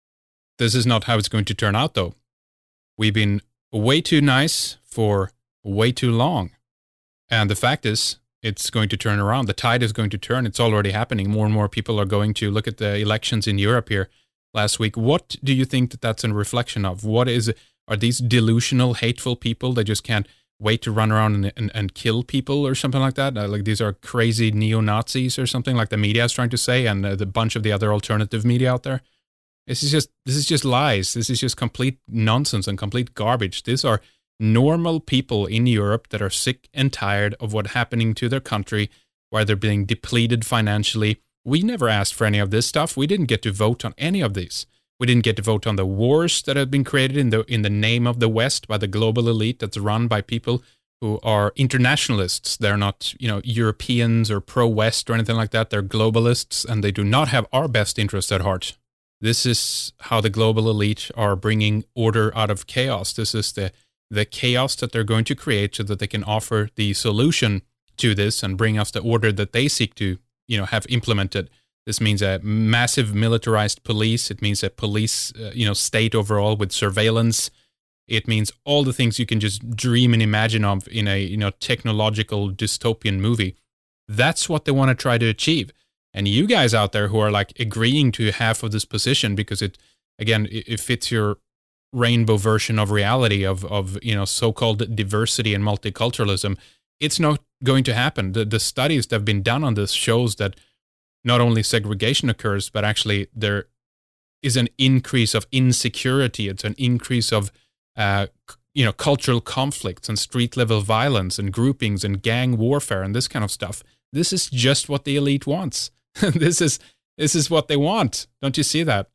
this is not how it's going to turn out, though. We've been way too nice for way too long. And the fact is, it's going to turn around. The tide is going to turn. It's already happening. More and more people are going to look at the elections in Europe here last week. What do you think that that's a reflection of? What is it? Are these delusional, hateful people that just can't wait to run around and, and, and kill people or something like that? Uh, like these are crazy neo-Nazis or something like the media is trying to say, and uh, the bunch of the other alternative media out there. This is just this is just lies. This is just complete nonsense and complete garbage. These are normal people in Europe that are sick and tired of what's happening to their country, where they're being depleted financially. We never asked for any of this stuff. We didn't get to vote on any of these. We didn't get to vote on the wars that have been created in the in the name of the West by the global elite that's run by people who are internationalists. They're not, you know, Europeans or pro-West or anything like that. They're globalists, and they do not have our best interest at heart. This is how the global elite are bringing order out of chaos. This is the the chaos that they're going to create so that they can offer the solution to this and bring us the order that they seek to, you know, have implemented. This means a massive militarized police. It means a police, uh, you know, state overall with surveillance. It means all the things you can just dream and imagine of in a, you know, technological dystopian movie. That's what they want to try to achieve. And you guys out there who are like agreeing to half of this position because it, again, it, it fits your rainbow version of reality of, of, you know, so-called diversity and multiculturalism, it's not going to happen. The, the studies that have been done on this shows that not only segregation occurs, but actually there is an increase of insecurity. It's an increase of, uh, you know, cultural conflicts and street-level violence and groupings and gang warfare and this kind of stuff. This is just what the elite wants. this is this is what they want. Don't you see that?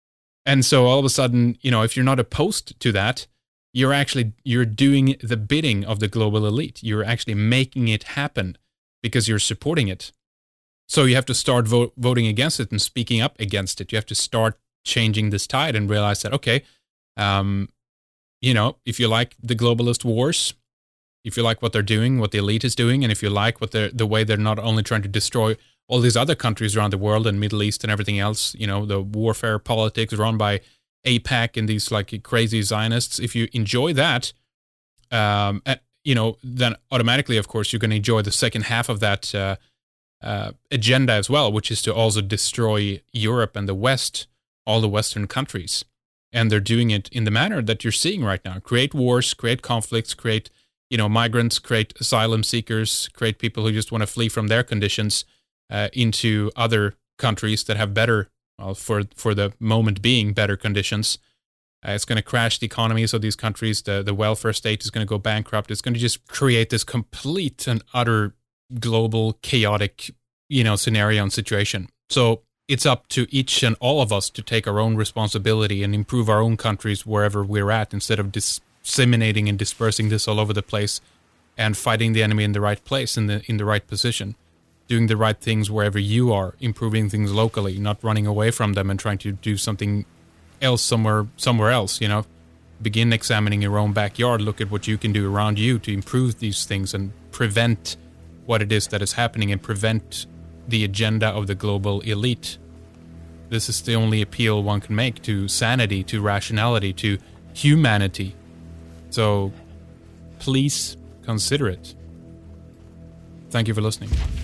And so all of a sudden, you know, if you're not opposed to that, you're actually you're doing the bidding of the global elite. You're actually making it happen because you're supporting it. So you have to start vo- voting against it and speaking up against it. You have to start changing this tide and realize that, okay, um, you know, if you like the globalist wars, if you like what they're doing, what the elite is doing, and if you like what they're, the way they're not only trying to destroy all these other countries around the world and Middle East and everything else, you know, the warfare politics run by AIPAC and these like crazy Zionists, if you enjoy that, um, you know, then automatically, of course, you're going to enjoy the second half of that uh, uh, agenda as well, which is to also destroy Europe and the West, all the Western countries. And they're doing it in the manner that you're seeing right now. Create wars, create conflicts, create, you know, migrants, create asylum seekers, create people who just want to flee from their conditions uh, into other countries that have better, well, for for the moment being, better conditions. Uh, it's going to crash the economies of these countries. The, the welfare state is going to go bankrupt. It's going to just create this complete and utter global chaotic, you know, scenario and situation. So it's up to each and all of us to take our own responsibility and improve our own countries wherever we're at, instead of disseminating and dispersing this all over the place and fighting the enemy in the right place, in the in the right position, doing the right things wherever you are, improving things locally, not running away from them and trying to do something else somewhere somewhere else, you know. begin examining your own backyard. Look at what you can do around you to improve these things and prevent what it is that is happening and prevent the agenda of the global elite. This is the only appeal one can make to sanity, to rationality, to humanity. So please consider it. Thank you for listening.